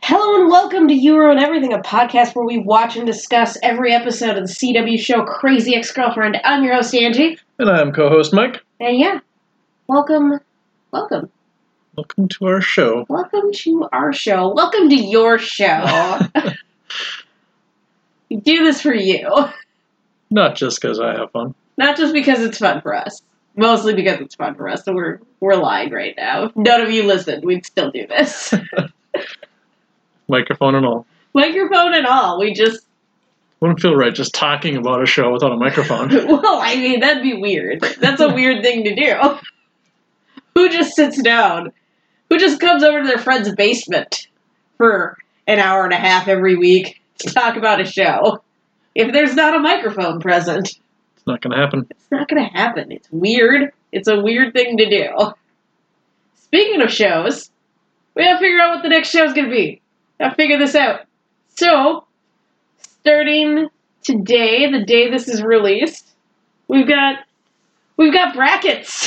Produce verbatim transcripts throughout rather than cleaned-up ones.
Hello and welcome to Euro and Everything, a podcast where we watch and discuss every episode of the C W show Crazy Ex-Girlfriend. I'm your host, Angie. And I'm co-host Mike. And yeah, welcome, welcome. Welcome to our show. Welcome to our show. Welcome to your show. We do this for you. Not just because I have fun. Not just because it's fun for us. Mostly because it's fun for us, so we're, we're lying right now. If none of you listened, we'd still do this. Microphone and all. Microphone and all. We just... Wouldn't feel right just talking about a show without a microphone. Well, I mean, that'd be weird. That's a weird thing to do. Who just sits down? Who just comes over to their friend's basement for an hour and a half every week to talk about a show? If there's not a microphone present, It's not going to happen. it's not going to happen. It's weird. It's a weird thing to do. Speaking of shows, we gotta figure out what the next show's gonna be. Gotta figure this out. So, starting today, the day this is released, we've got we've got brackets.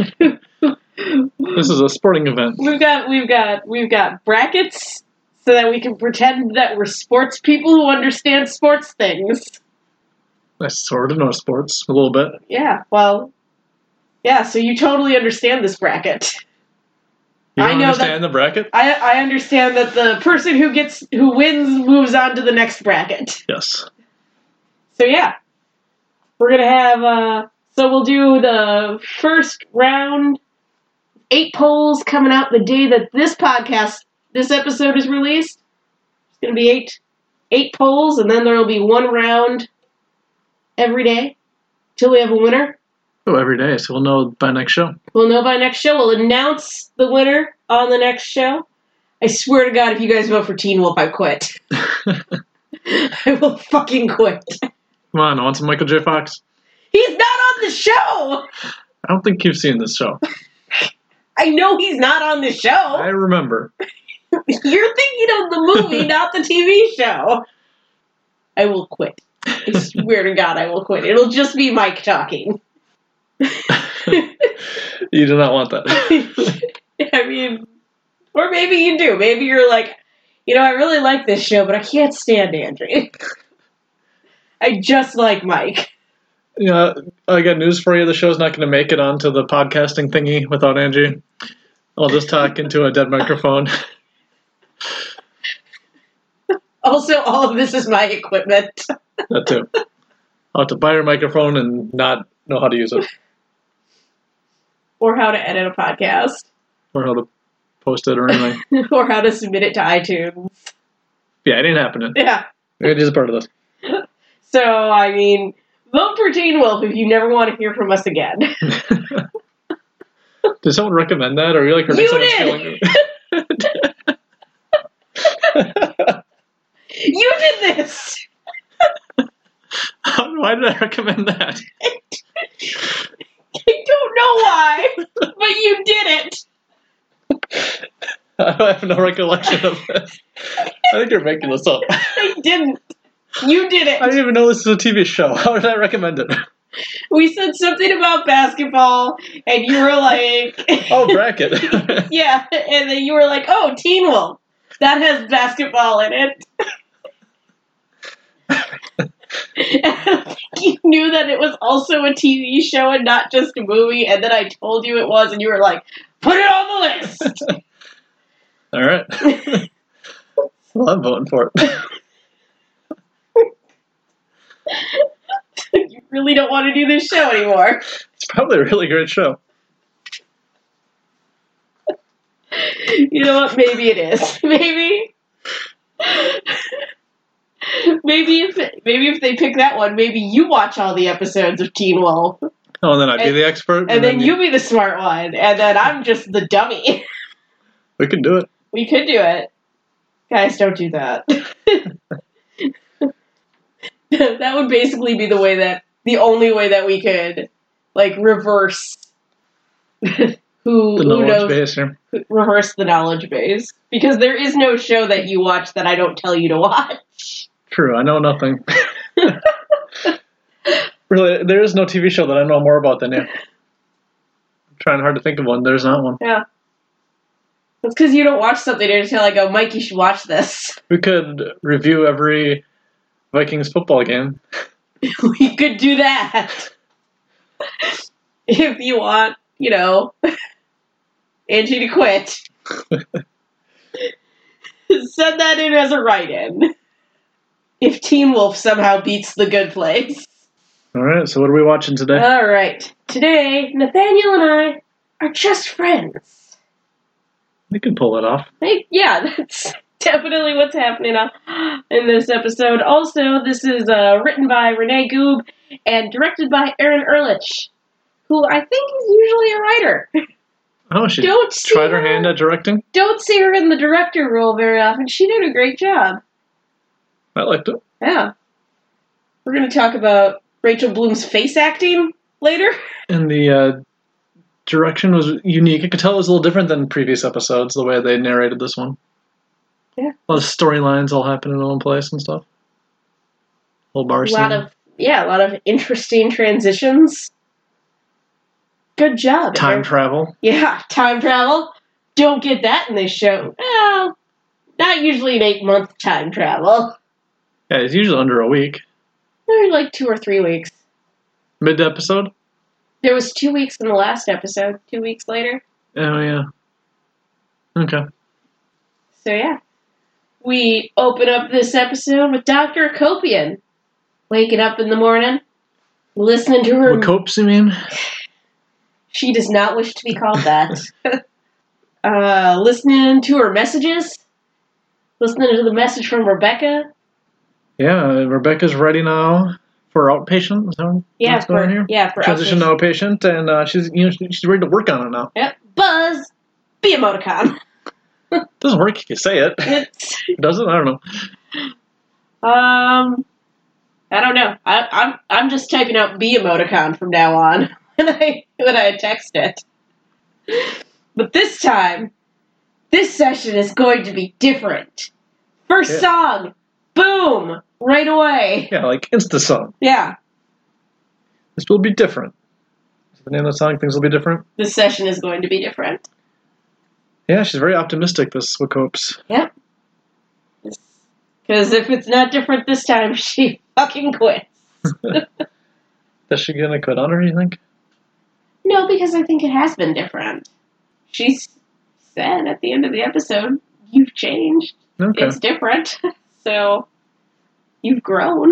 This is a sporting event. We've got we've got we've got brackets so that we can pretend that we're sports people who understand sports things. I sort of know sports a little bit. Yeah, well, yeah. So you totally understand this bracket. You don't I know understand that, the bracket? I I understand that the person who gets who wins moves on to the next bracket. Yes. So yeah, we're gonna have. Uh, so we'll do the first round, eight polls coming out the day that this podcast, this episode is released. It's gonna be eight, eight polls, and then there will be one round every day till we have a winner. Oh, every day, so we'll know by next show. We'll know by next show. We'll announce the winner on the next show. I swear to God, if you guys vote for Teen Wolf, I quit. I will fucking quit. Come on, I want some Michael J. Fox. He's not on the show! I don't think you've seen this show. I know he's not on the show. I remember. You're thinking of the movie, not the T V show. I will quit. I swear to God, I will quit. It'll just be Mike talking. You do not want that. I mean, or maybe you do. Maybe you're like, you know, I really like this show, but I can't stand Andrew. I just like Mike. Yeah, I got news for you. The show's not going to make it onto the podcasting thingy without Angie. I'll just talk into a dead microphone. Also, all of this is my equipment. That too. I'll have to buy her microphone and not know how to use it. Or how to edit a podcast. Or how to post it or anything. Or how to submit it to iTunes. Yeah, it ain't happening. Yeah. It is a part of this. So, I mean, vote for Teen Wolf if you never want to hear from us again. Did someone recommend that, or are you like hurting You someone's did! feelings? You did this! Why did I recommend that? I don't know why, but you did it. I have no recollection of this. I think you're making this up. I didn't. You did it. I didn't even know this was a T V show. How did I recommend it? We said something about basketball, and you were like... Oh, bracket. Yeah, and then you were like, oh, Teen Wolf. That has basketball in it. And I think you knew that it was also a T V show and not just a movie, and then I told you it was, and you were like, put it on the list! All right. Well, I'm voting for it. You really don't want to do this show anymore. It's probably a really great show. You know what? Maybe it is. Maybe... Maybe if maybe if they pick that one, maybe you watch all the episodes of Teen Wolf. Oh, and then I'd and, be the expert. And, and then, then you be the smart one, and then I'm just the dummy. We could do it. We could do it. Guys, don't do that. That would basically be the way that, the only way that we could, like, reverse who, The who knows, base here. reverse the knowledge base. Because there is no show that you watch that I don't tell you to watch. True, I know nothing. Really, there is no T V show that I know more about than you. I'm trying hard to think of one. There's not one. Yeah. It's because you don't watch something until I go, Mike, you should watch this. We could review every Vikings football game. We could do that. If you want, you know, Angie to quit. Send that in as a write-in. If Teen Wolf somehow beats The Good Place. All right, so what are we watching today? All right. Today, Nathaniel and I are just friends. We can pull it off. Hey, yeah, that's definitely what's happening in this episode. Also, this is uh, written by Renee Goob and directed by Aaron Ehrlich, who I think is usually a writer. Oh, she Don't see tried her her- hand at directing? Don't see her in the director role very often. She did a great job. I liked it. Yeah. We're going to talk about Rachel Bloom's face acting later. And the uh, direction was unique. I could tell it was a little different than previous episodes, the way they narrated this one. Yeah. A lot of storylines all happening in one place and stuff. Whole bar A scene. lot of, yeah, a lot of interesting transitions. Good job. Time Aaron. travel. Yeah, time travel. Don't get that in this show. Well, not usually an eight-month time travel. Yeah, it's usually under a week. Maybe like two or three weeks. Mid-episode? There was two weeks in the last episode. Two weeks later. Oh, yeah. Okay. So, yeah. We open up this episode with Doctor Akopian waking up in the morning, listening to her... What copes, you mean? She does not wish to be called that. uh, listening to her messages. Listening to the message from Rebecca. Yeah, Rebecca's ready now for outpatient. Is that Yeah, what's going on for, here? yeah, for Transition outpatient. to outpatient, and uh, she's you know she's ready to work on it now. Yep. Buzz. Be emoticon. Doesn't work if you say it. It's, Does it? I don't know. um, I don't know. I, I'm I'm just typing out be emoticon from now on when I when I text it. But this time, this session is going to be different. First Yeah. song, boom, right away. Yeah, like Insta song. Yeah, This will be different. Is the name of the song? Things will be different. this session is going to be different. Yeah, she's very optimistic. This Wicopes. Yep. Because if it's not different this time, she fucking quits. Is she gonna quit on her? You think? No, because I think it has been different. She said at the end of the episode, you've changed. Okay. It's different. So, you've grown.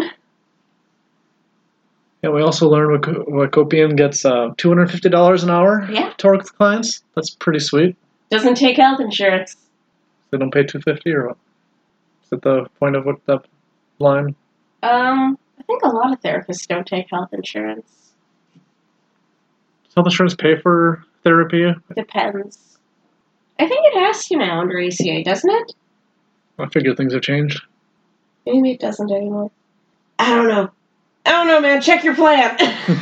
Yeah, we also learned Wico- Wicopian gets uh, two hundred fifty dollars an hour Yeah. to work with clients. That's pretty sweet. Doesn't take health insurance. They don't pay two hundred fifty dollars or what? Is that the point of what that line? Um, I think a lot of therapists don't take health insurance. Does health insurance pay for therapy? Depends. I think it has to now under A C A, doesn't it? I figure things have changed. Maybe it doesn't anymore. I don't know. I don't know, man. Check your plan.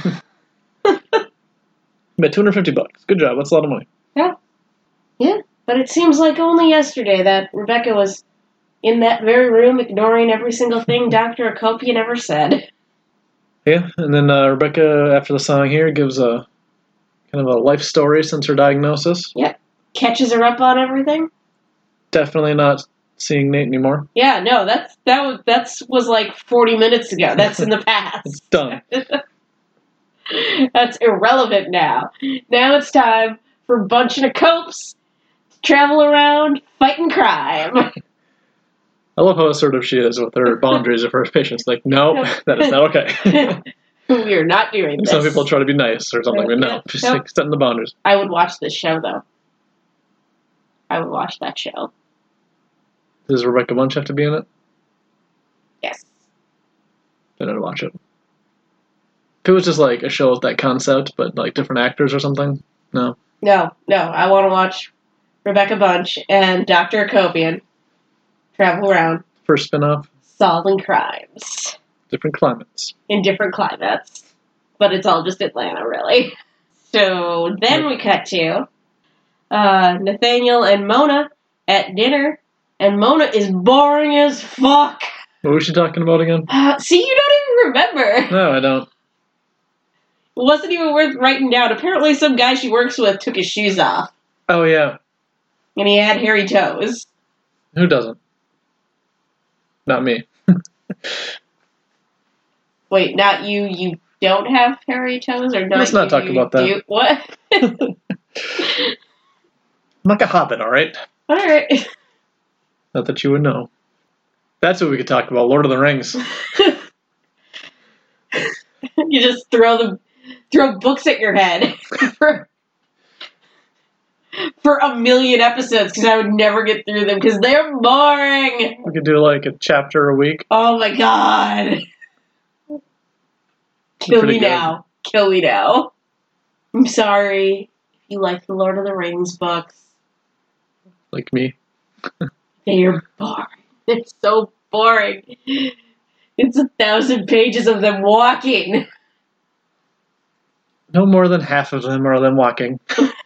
But two hundred fifty bucks. Good job. That's a lot of money. Yeah. Yeah. But it seems like only yesterday that Rebecca was in that very room ignoring every single thing Doctor Akopian ever said. Yeah, and then uh, Rebecca, after the song here, gives a kind of a life story since her diagnosis. Yep. Catches her up on everything. Definitely not seeing Nate anymore. Yeah, no, that's that was that's was like forty minutes ago. That's in the past. It's done. That's irrelevant now. Now it's time for a bunch of copes to travel around fighting crime. I love how assertive she is with her boundaries of her patients. Like, no, that is not okay. We are not doing this. Some people try to be nice or something, but no, Yeah. she's Nope. like setting the boundaries. I would watch this show, though. I would watch that show. Does Rebecca Bunch have to be in it? Yes. Then I'd watch it. If it was just like a show with that concept, but like different actors or something, no. No, no. I want to watch Rebecca Bunch and Doctor Akopian travel around First spin-off, solving crimes different climates. in different climates. But it's all just Atlanta, really. So then we cut to uh, Nathaniel and Mona at dinner, and Mona is boring as fuck. What was she talking about again? Uh, see, you don't even remember. No, I don't. It wasn't even worth writing down. Apparently some guy she works with took his shoes off. Oh, yeah. And he had hairy toes. Who doesn't? Not me. Wait, not you. You don't have hairy toes, or not? Let's not you, talk you about that. do? What? I'm like a hobbit, all right? All right. Not that you would know. That's what we could talk about. Lord of the Rings. You just throw the throw books at your head for for a million episodes because I would never get through them because they're boring. We could do like a chapter a week. Oh my god! Kill Pretty me good. now. Kill me now. I'm sorry if you like the Lord of the Rings books. Like me. They're boring. They're so boring. It's a thousand pages of them walking. No more than half of them are them walking.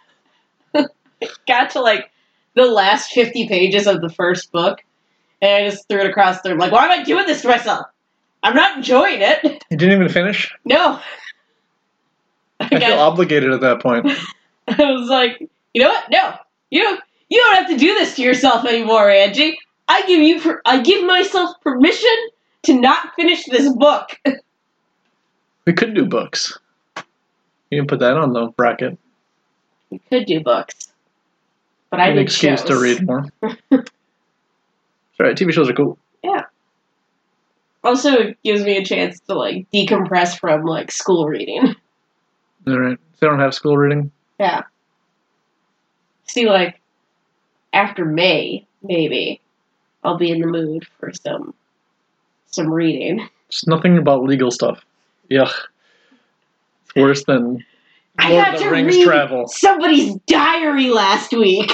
Got to like the last fifty pages of the first book, and I just threw it across the room. Like, why am I doing this to myself? I'm not enjoying it. You didn't even finish? No. I, I feel got, obligated at that point. I was like, you know what? No, you don't. You don't have to do this to yourself anymore, Angie. I give you. Per- I give myself permission to not finish this book. We could do books. You can put that on the bracket. We could do books, but I An need excuse shows. to read more. Right, T V shows are cool. Yeah. Also, it gives me a chance to like decompress from like school reading. All right. If they don't have school reading. Yeah. See, like after May, maybe I'll be in the mood for some some reading. It's nothing about legal stuff. Yuck. It's worse than I Lord got of the to Rings read travel. somebody's diary last week.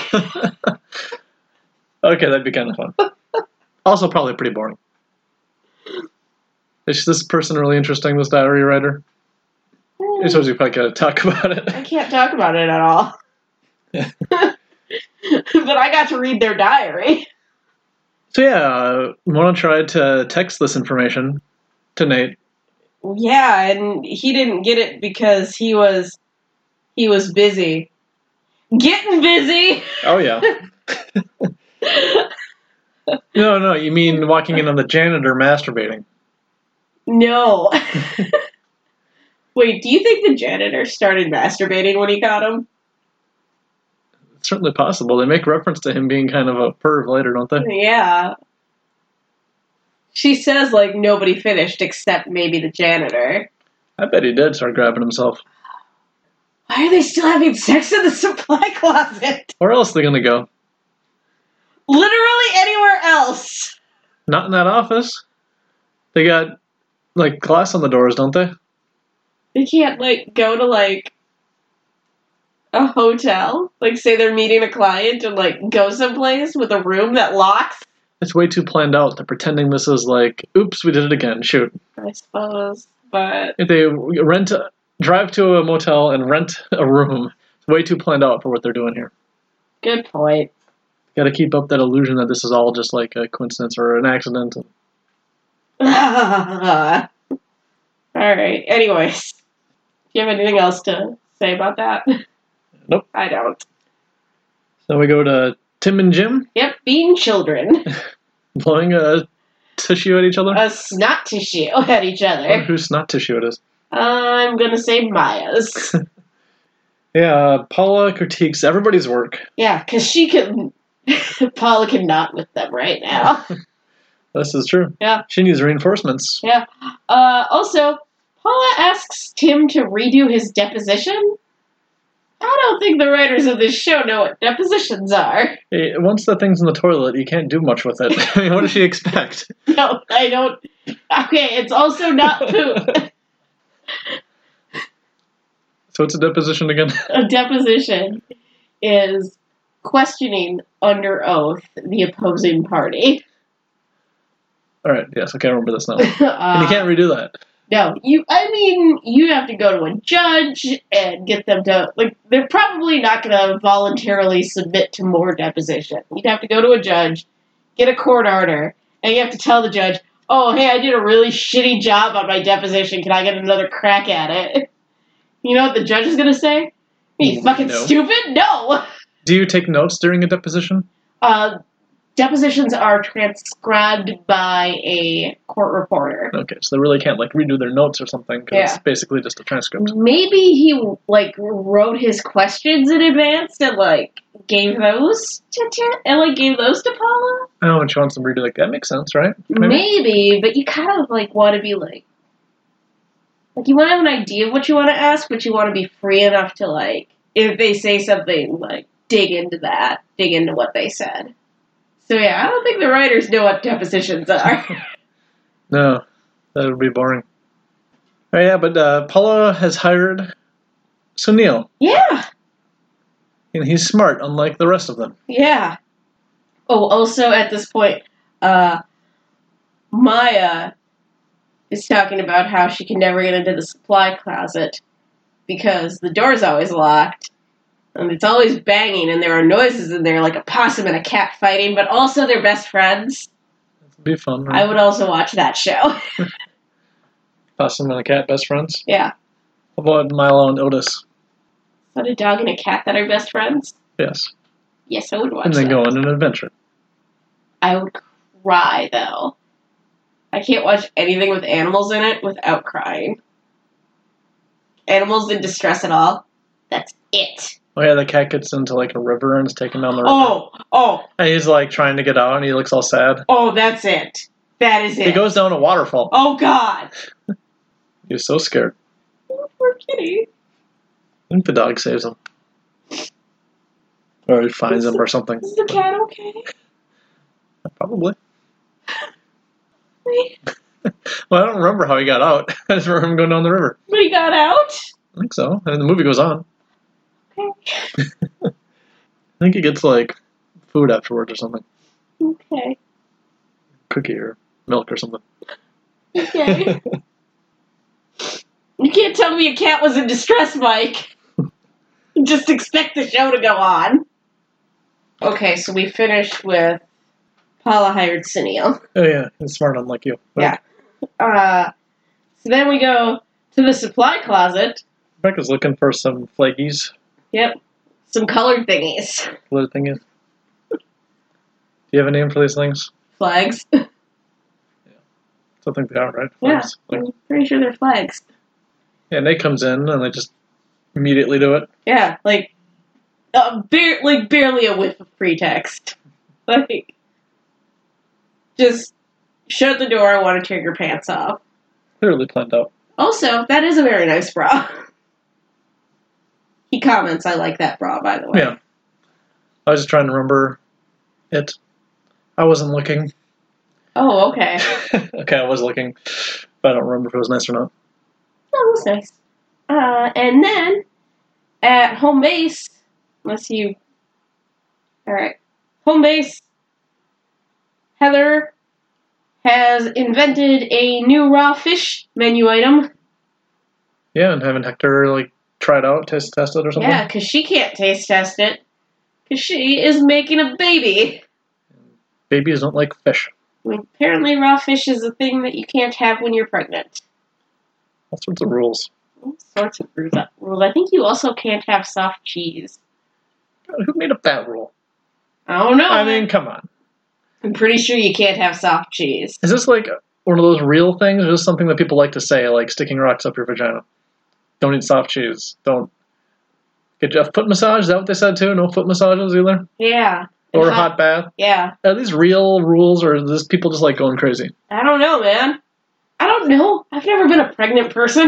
Okay, that'd be kind of fun. Also, probably pretty boring. Is this person really interesting, this diary writer? I suppose you probably gotta talk about it. I can't talk about it at all. But I got to read their diary. So yeah, uh, Mona tried to text this information to Nate. Yeah, and he didn't get it because he was he was busy. Getting busy. Oh yeah. No, no, you mean walking in on the janitor masturbating. No. Wait, do you think the janitor started masturbating when he caught him? It's certainly possible. They make reference to him being kind of a perv later, don't they? Yeah. She says, like, nobody finished except maybe the janitor. I bet he did start grabbing himself. Why are they still having sex in the supply closet? Where else are they gonna go? Literally anywhere else. Not in that office. They got, like, glass on the doors, don't they? They can't, like, go to, like, a hotel? Like, say they're meeting a client and, like, go someplace with a room that locks? It's way too planned out. They're pretending this is like, oops, we did it again, shoot. I suppose, but... If they rent, a, drive to a motel and rent a room, it's way too planned out for what they're doing here. Good point. Gotta keep up that illusion that this is all just like a coincidence or an accident. Alright, anyways. Do you have anything else to say about that? Nope. I don't. So we go to Tim and Jim Yep, being children. blowing a tissue at each other. A snot tissue at each I wonder other. whose snot tissue it is. I'm gonna say Maya's. Yeah, Paula critiques everybody's work. Yeah, because she can... Paula cannot with them right now. This is true. Yeah. She needs reinforcements. Yeah. Uh, also, Paula asks Tim to redo his deposition. I don't think the writers of this show know what depositions are. Hey, once the thing's in the toilet, you can't do much with it. I mean, what does she expect? No, I don't. Okay, it's also not poop. So what's a deposition again? A deposition is questioning under oath the opposing party. All right, yes, okay, I remember this now. uh, And you can't redo that. No, you. I mean, you have to go to a judge and get them to, like, they're probably not going to voluntarily submit to more deposition. You'd have to go to a judge, get a court order, and you have to tell the judge, oh, hey, I did a really shitty job on my deposition. Can I get another crack at it? You know what the judge is going to say? Are you fucking No. stupid? No! Do you take notes during a deposition? Uh, depositions are transcribed by a court reporter. Okay, so they really can't like redo their notes or something because Yeah. it's basically just a transcript. Maybe he like wrote his questions in advance and like gave those to Ch- and like gave those to Paula. Oh, and she wants them to redo like that makes sense, right? Maybe? Maybe, but you kind of like want to be like, like you want to have an idea of what you want to ask, but you want to be free enough to like, if they say something, like dig into that, dig into what they said. So yeah, I don't think the writers know what depositions are. No, that would be boring. Oh yeah, but uh, Paula has hired Sunil, Yeah, and he's smart, unlike the rest of them. yeah. Oh, also at this point, uh, Maya is talking about how she can never get into the supply closet because the door's always locked. And it's always banging, and there are noises in there like a possum and a cat fighting, but also they're best friends. It'd be fun. Right? I would also watch that show. Possum and a cat, best friends. Yeah. How about Milo and Otis? Is that a dog and a cat that are best friends? Yes. Yes, I would watch And then that. go on an adventure. I would cry, though. I can't watch anything with animals in it without crying. Animals in distress at all. That's it. Oh yeah, the cat gets into like a river and is taken down the river. Oh, oh, And he's like trying to get out and he looks all sad. oh, that's it. That is it. He goes down a waterfall. Oh, God. He's so scared. Oh, poor kitty. I think the dog saves him. Or he finds him or something. Is the cat okay? Probably. Well, I don't remember how he got out. I just remember him going down the river. But he got out? I think so. And the movie goes on. Okay. I think he gets like food afterwards or something. Okay. Cookie or milk or something. Okay. You can't tell me a cat was in distress, Mike. Just expect the show to go on. Okay, so we finished with Paula hired Sunil. Oh yeah, he's smart unlike you. Yeah. Uh, so then we go to the supply closet. Rebecca's looking for some flaggies. Yep. Some colored thingies. What the thing is. Do you have a name for these things? Flags. I think they are, right? Yeah, Flags. Like, I'm pretty sure they're flags. yeah, Nate comes in and they just immediately do it. Yeah, like, uh, bare, like barely a whiff of pretext. Like, just shut the door, I want to tear your pants off. Clearly planned out. Also, that is a very nice bra. He comments, I like that bra, by the way. Yeah. I was just trying to remember it. I wasn't looking. Oh, okay. Okay, I was looking, but I don't remember if it was nice or not. Oh, it was nice. Uh, and then, at home base, unless you... Alright. Home base, Heather has invented a new raw fish menu item. Yeah, and having Hector like try it out, taste test it or something. Yeah, because she can't taste test it. Because she is making a baby. Babies don't like fish. I mean, apparently raw fish is a thing that you can't have when you're pregnant. All sorts of rules. All sorts of rules. I think you also can't have soft cheese. Who made up that rule? I don't know. I mean, come on. I'm pretty sure you can't have soft cheese. Is this like one of those real things, or just something that people like to say, like sticking rocks up your vagina? Don't eat soft cheese. Don't get a foot massage. Is that what they said too? No foot massages either? Yeah. Or a hot- hot bath? Yeah. Are these real rules, or is this people just like going crazy? I don't know, man. I don't know. I've never been a pregnant person.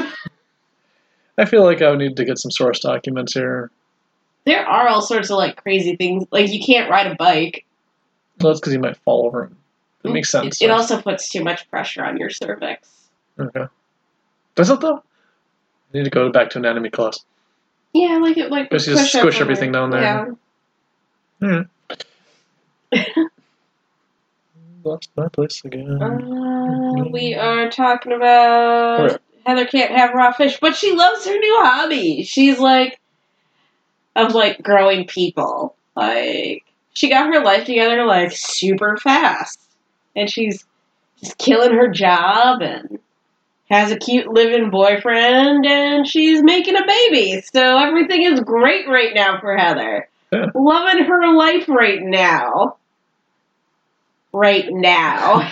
I feel like I would need to get some source documents here. There are all sorts of like crazy things. Like you can't ride a bike. Well, that's because you might fall over. It makes sense. It, it also puts too much pressure on your cervix. Okay. Does it though? I need to go back to anatomy class. Yeah, like it like Just, just push up squish on everything your- down there. Yeah. Hmm. Lost my place again. Uh, we are talking about Alright. Heather can't have raw fish, but she loves her new hobby. She's like, of like growing people. Like, she got her life together like super fast. And she's just killing her job and has a cute living boyfriend and she's making a baby. So everything is great right now for Heather. Loving her life right now. Right now.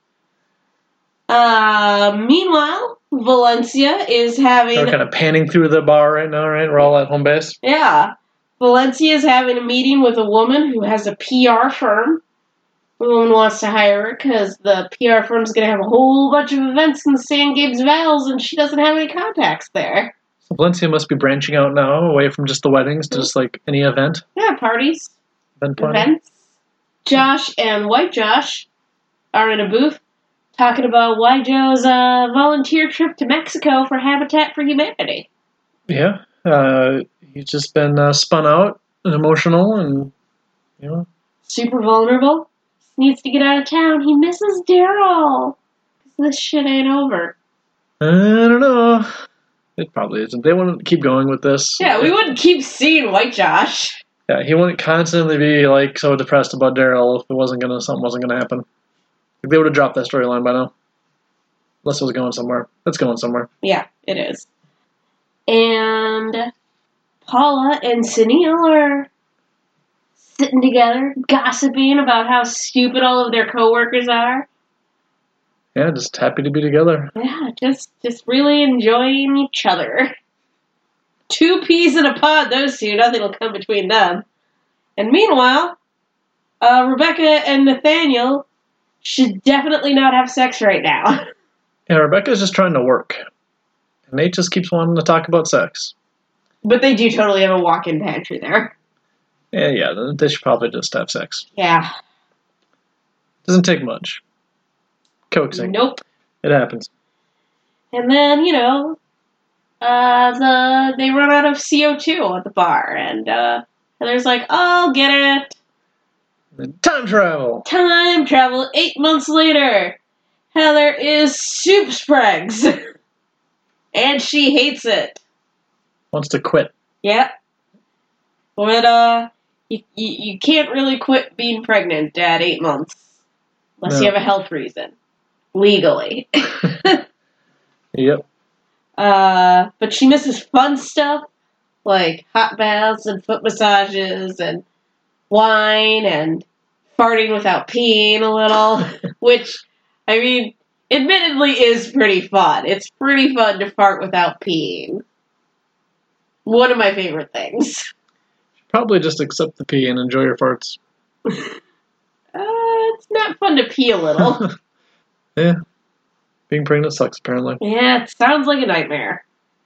uh, meanwhile, Valencia is having... We're kind of panning through the bar right now, right? We're all at home base. Yeah. Valencia is having a meeting with a woman who has a P R firm. The woman wants to hire her because the P R firm's going to have a whole bunch of events in the San Gabe's Vales, and she doesn't have any contacts there. So Valencia must be branching out now, away from just the weddings to just like any event. Yeah, parties. Event party. Events. Josh and White Josh are in a booth talking about White Joe's uh, volunteer trip to Mexico for Habitat for Humanity. Yeah. Uh, he's just been uh, spun out and emotional and, you know. Super vulnerable. Needs to get out of town. He misses Daryl. This shit ain't over. I don't know. It probably isn't. They wouldn't keep going with this. Yeah, we wouldn't keep seeing White Josh. Yeah, he wouldn't constantly be like so depressed about Daryl if it wasn't gonna something wasn't gonna happen. Like, they would have dropped that storyline by now. Unless it was going somewhere. It's going somewhere. Yeah, it is. And Paula and Sunil are sitting together, gossiping about how stupid all of their coworkers are. Yeah, just happy to be together. Yeah, just just really enjoying each other. Two peas in a pod, those two. Nothing will come between them. And meanwhile, uh, Rebecca and Nathaniel should definitely not have sex right now. Yeah, Rebecca's just trying to work. And Nate just keeps wanting to talk about sex. But they do totally have a walk-in pantry there. Yeah, yeah, they should probably just have sex. Yeah. Doesn't take much. Coaxing. Nope. It happens. And then, you know, uh, the they run out of C O two at the bar, and uh, Heather's like, I'll get it. Time travel! Time travel, eight months later. Heather is soup spregs. And she hates it. Wants to quit. Yep. But, uh, you, you, you can't really quit being pregnant at eight months. Unless No. you have a health reason. Legally. Yep. Uh, but she misses fun stuff. Like hot baths and foot massages and wine and farting without peeing a little. Which, I mean, admittedly is pretty fun. It's pretty fun to fart without peeing. One of my favorite things. Probably just accept the pee and enjoy your farts. Uh, it's not fun to pee a little. Yeah. Being pregnant sucks, apparently. Yeah, it sounds like a nightmare.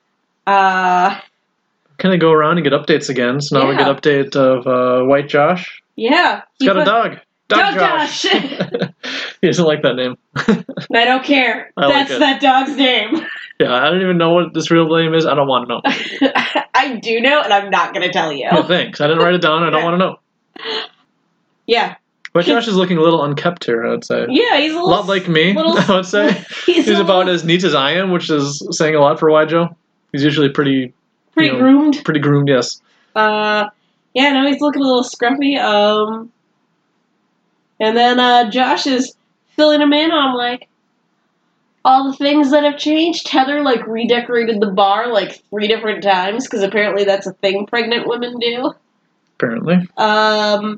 Uh, Can I go around and get updates again? So now we Yeah. get update of uh, White Josh. yeah. He's got a put- dog. Dog, Dog Josh. He doesn't like that name. I don't care. I like That's it. that dog's name. Yeah, I don't even know what this real name is. I don't want to know. I do know, and I'm not going to tell you. Yeah, thanks. I didn't write it down. I don't want to know. Yeah. White Josh is looking a little unkept here, I would say. Yeah, he's a A little... lot like me, little- I would say. He's, He's a about little, as neat as I am, which is saying a lot for White Joe. He's usually pretty pretty you know, groomed. pretty groomed, yes. Uh, yeah, no, he's looking a little scruffy. Um, and then uh, Josh is filling him in on, like, all the things that have changed. Heather, like, redecorated the bar, like, three different times, because apparently that's a thing pregnant women do. Apparently. Um,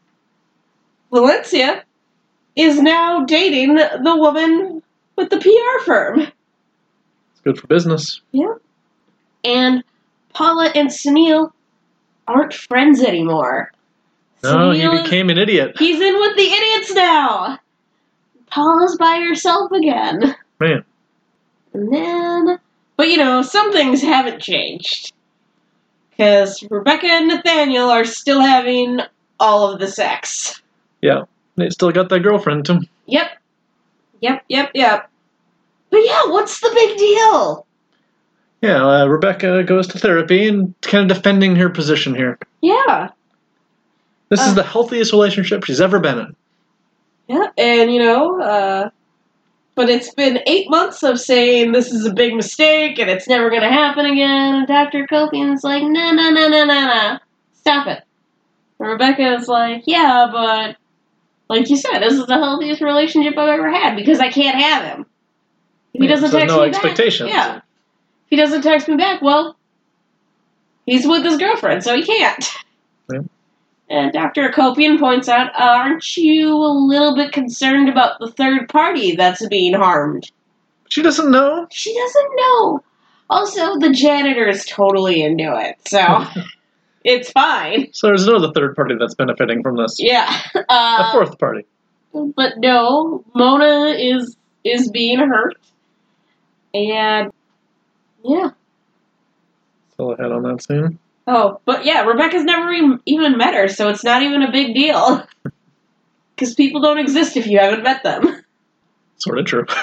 Valencia is now dating the woman with the P R firm. It's good for business. Yeah. And Paula and Sunil aren't friends anymore. No, he Sunil is- became an idiot. He's in with the idiots now. Paula's by herself again. Man. And then, but you know, some things haven't changed. Because Rebecca and Nathaniel are still having all of the sex. Yeah. They still got that girlfriend, too. Yep. Yep, yep, yep. But yeah, what's the big deal? Yeah, uh, Rebecca goes to therapy and kind of defending her position here. Yeah. This Uh. is the healthiest relationship she's ever been in. Yeah, and you know, uh, but it's been eight months of saying this is a big mistake and it's never going to happen again. And Doctor Kofian's like, no, no, no, no, no, no. Stop it. And Rebecca's like, yeah, but like you said, this is the healthiest relationship I've ever had because I can't have him. If he Yeah, doesn't so text no me expectations. back, yeah. If he doesn't text me back, well, he's with his girlfriend, so he can't. Yeah. And Doctor Akopian points out, aren't you a little bit concerned about the third party that's being harmed? She doesn't know. She doesn't know. Also, the janitor is totally into it, so it's fine. So there's no other third party that's benefiting from this. Yeah. A Uh, fourth party. but no, Mona is is being hurt. And, yeah. Still ahead on that scene. Oh, but yeah, Rebecca's never e- even met her, so it's not even a big deal. Because people don't exist if you haven't met them. Sort of true.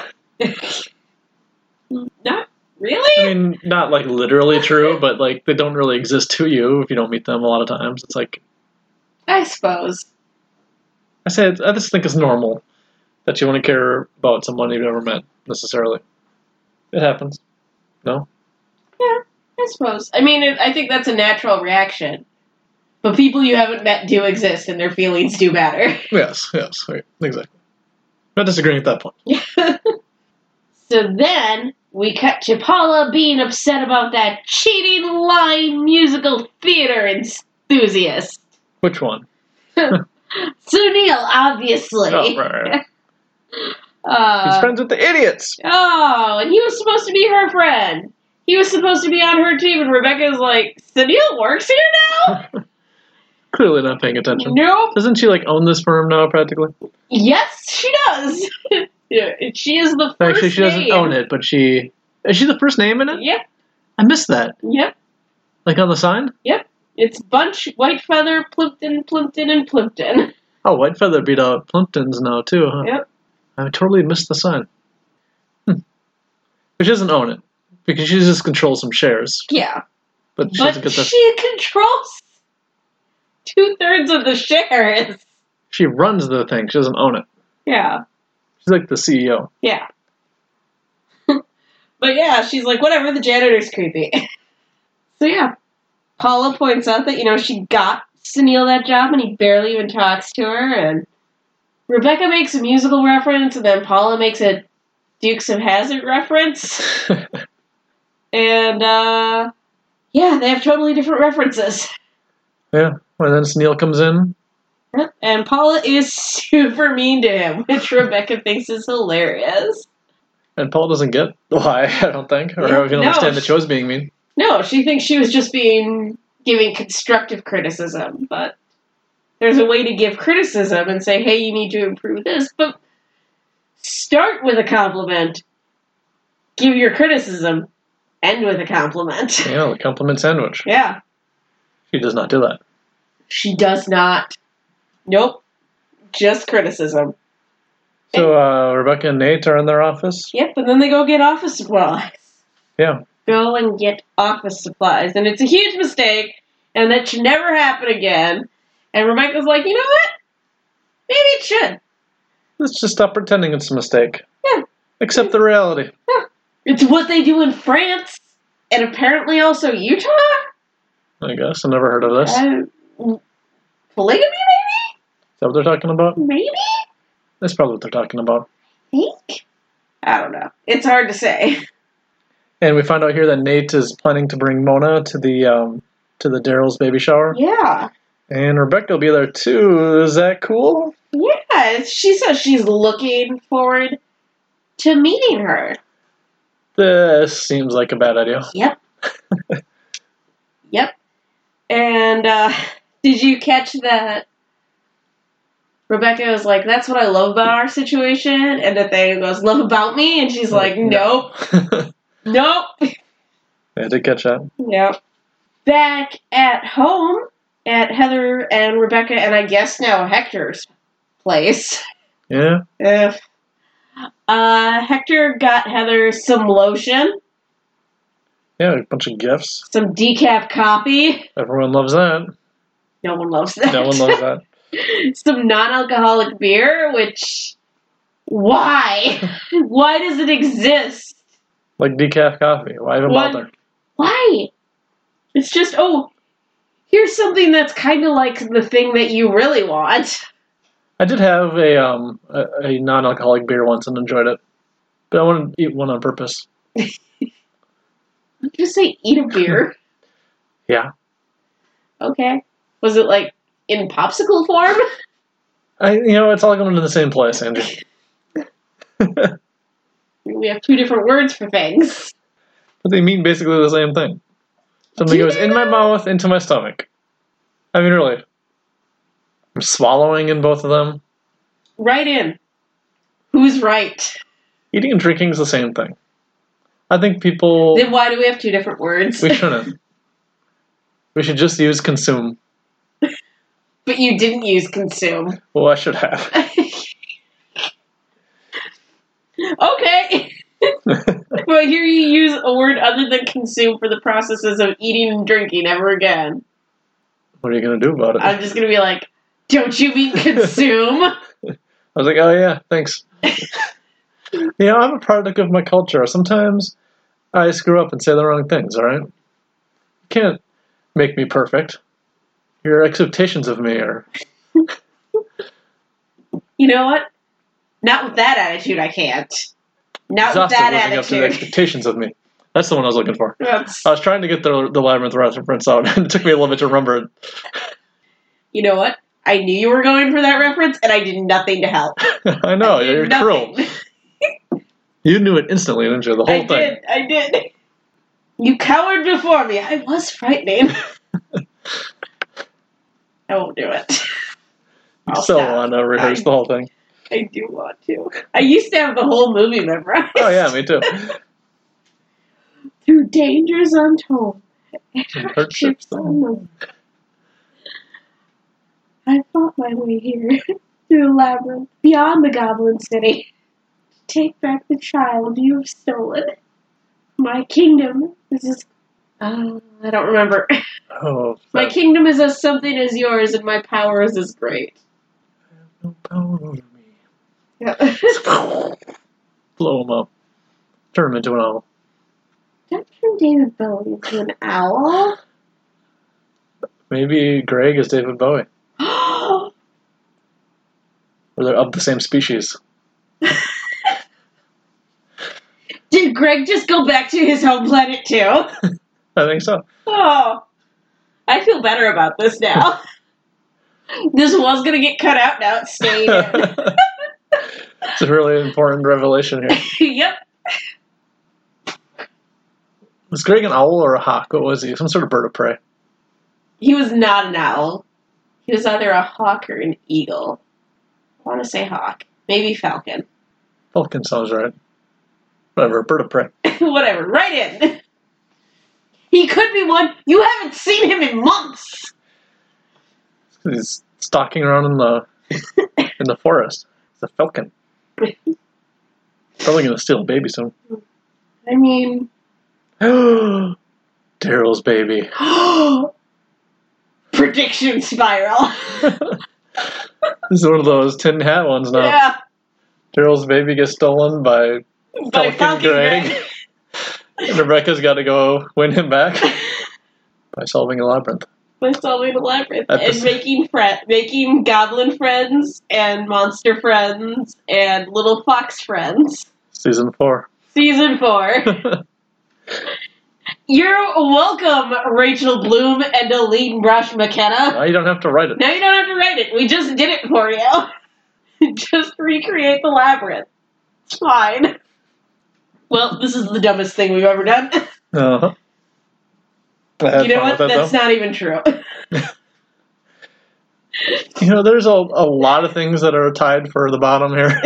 Not really? I mean, not like literally true, but like they don't really exist to you if you don't meet them a lot of times. It's like, I suppose. I say, I just think it's normal that you want to care about someone you've never met, necessarily. It happens. No? Yeah, I suppose. I mean, it, I think that's a natural reaction. But people you haven't met do exist, and their feelings do matter. Yes, yes, right, exactly. Not disagreeing at that point. So then, we cut to Paula being upset about that cheating line musical theater enthusiast. Which one? Sunil, obviously. Oh, right, right. Uh, He's friends with the idiots! Oh, and he was supposed to be her friend. He was supposed to be on her team, and Rebecca's like, Sunil works here now? Clearly not paying attention. Nope. Doesn't she, like, own this firm now, practically? Yes, she does. Yeah, she is the first Actually, she doesn't name. own it, but she... Is she the first name in it? Yep, I missed that. yep, Like on the sign? yep. It's Bunch, Whitefeather, Plimpton, Plimpton, and Plimpton. Oh, Whitefeather beat out Plimpton's now, too, huh? Yep. I totally missed the sign. Hmm. But she doesn't own it. Because she just controls some shares. Yeah. But she But doesn't get the... she controls two-thirds of the shares. She runs the thing. She doesn't own it. Yeah. She's like the C E O. Yeah. But yeah, she's like, whatever, the janitor's creepy. So yeah. Paula points out that, you know, she got Sunil that job and he barely even talks to her, and Rebecca makes a musical reference, and then Paula makes a Dukes of Hazzard reference. And, uh, yeah, they have totally different references. Yeah. And then Sunil comes in. And Paula is super mean to him, which Rebecca thinks is hilarious. And Paul doesn't get why, I don't think. Or Yeah, I can no. understand that she was being mean. No, she thinks she was just being giving constructive criticism, but there's a way to give criticism and say, hey, you need to improve this, but start with a compliment. Give your criticism. End with a compliment. Yeah, the compliment sandwich. Yeah. She does not do that. She does not. Nope. Just criticism. So uh, Rebecca and Nate are in their office. Yep, and then they go get office supplies. Yeah. Go and get office supplies. And it's a huge mistake, and that should never happen again. And Rebecca's like, you know what? Maybe it should. Let's just stop pretending it's a mistake. Yeah. Accept the reality. Yeah. It's what they do in France, and apparently also Utah? I guess. I never heard of this. Is Uh, polygamy, that what they're talking about? maybe? Maybe? That's probably what they're talking about. Think? I don't know. It's hard to say. And we find out here that Nate is planning to bring Mona to the um, to the Daryl's baby shower. Yeah. And Rebecca will be there too. Is that cool? Yeah, she says she's looking forward to meeting her. This seems like a bad idea. Yep. Yep. And uh, did you catch that Rebecca was like, that's what I love about our situation? And Nathaniel goes, love about me? And she's like, nope. Nope. I did catch that. Yep. Back at home at Heather and Rebecca, and I guess now Hector's place. Yeah. If uh, Hector got Heather some lotion, Yeah, a bunch of gifts. some decaf coffee. Everyone loves that. No one loves that. No one loves that. Some non-alcoholic beer, which why? Why does it exist? Like decaf coffee. Why even What? bother? Why? It's just, oh, here's something that's kind of like the thing that you really want. I did have a um a, a non-alcoholic beer once and enjoyed it, but I wanted to eat one on purpose. Just say eat a beer. Yeah. Okay. Was it like in popsicle form? I, you know, it's all going to the same place, Angie. We have two different words for things. But they mean basically the same thing. Something Do goes they in my though? mouth, into my stomach. I mean, really. I'm swallowing in both of them. Right in. Who's right? Eating and drinking is the same thing. I think people... Then why do we have two different words? We shouldn't. We should just use consume. But you didn't use consume. Well, I should have. Okay. Well, here you use a word other than consume for the processes of eating and drinking ever again. What are you going to do about it? I'm just going to be like, don't you mean consume? I was like, oh yeah, thanks. You know, I'm a product of my culture. Sometimes I screw up and say the wrong things, alright? You can't make me perfect. Your expectations of me are... You know what? Not with that attitude, I can't. Not with exhausted that living up to the attitude. expectations of me. That's the one I was looking for. That's- I was trying to get the, the Labyrinth reference out, and it took me a little bit to remember it. You know what? I knew you were going for that reference, and I did nothing to help. I know, I did you're nothing. cruel. You knew it instantly, didn't you? The whole I thing. did, I did. You cowered before me. I was frightening. I won't do it. You I'll still stop. want to rehearse I- the whole thing. I do want to. I used to have the whole movie memorized. Oh yeah, me too. Through dangers untold. And Hardships hardships unknown. I fought my way here. Through the labyrinth. Beyond the Goblin City. To take back the child you have stolen. My kingdom is as... Uh, I don't remember. Oh, My that- kingdom is as something as yours, and my power is as great. no power over me. Yeah. Blow him up. Turn him into an owl. Don't turn David Bowie into an owl. Maybe Greg is David Bowie. Or they're of the same species. Did Greg just go back to his home planet too? I think so. Oh, I feel better about this now. This was gonna get cut out. Now it's staying in. It's a really important revelation here. Yep. Was Greg an owl or a hawk? What was he? Some sort of bird of prey. He was not an owl. He was either a hawk or an eagle. I want to say hawk. Maybe falcon. Falcon sounds right. Whatever, bird of prey. Whatever. Right in. He could be one. You haven't seen him in months. He's stalking around in the in the forest. It's a falcon. Probably gonna steal a baby soon. I mean... Daryl's baby. Prediction spiral. This is one of those tin hat ones now. Yeah. Daryl's baby gets stolen by By Falcon Falcon Greg. Greg. And Rebecca's got to go win him back by solving a labyrinth. By solving the labyrinth At the and s- making fri- making goblin friends and monster friends and little fox friends. Season four. Season four. You're welcome, Rachel Bloom and Aline Rush McKenna. Now you don't have to write it. Now you don't have to write it. We just did it for you. Just recreate the labyrinth. It's fine. Well, this is the dumbest thing we've ever done. Uh-huh. I had You know fun what? with that, That's though. not even true. You know, there's a, a lot of things that are tied for the bottom here.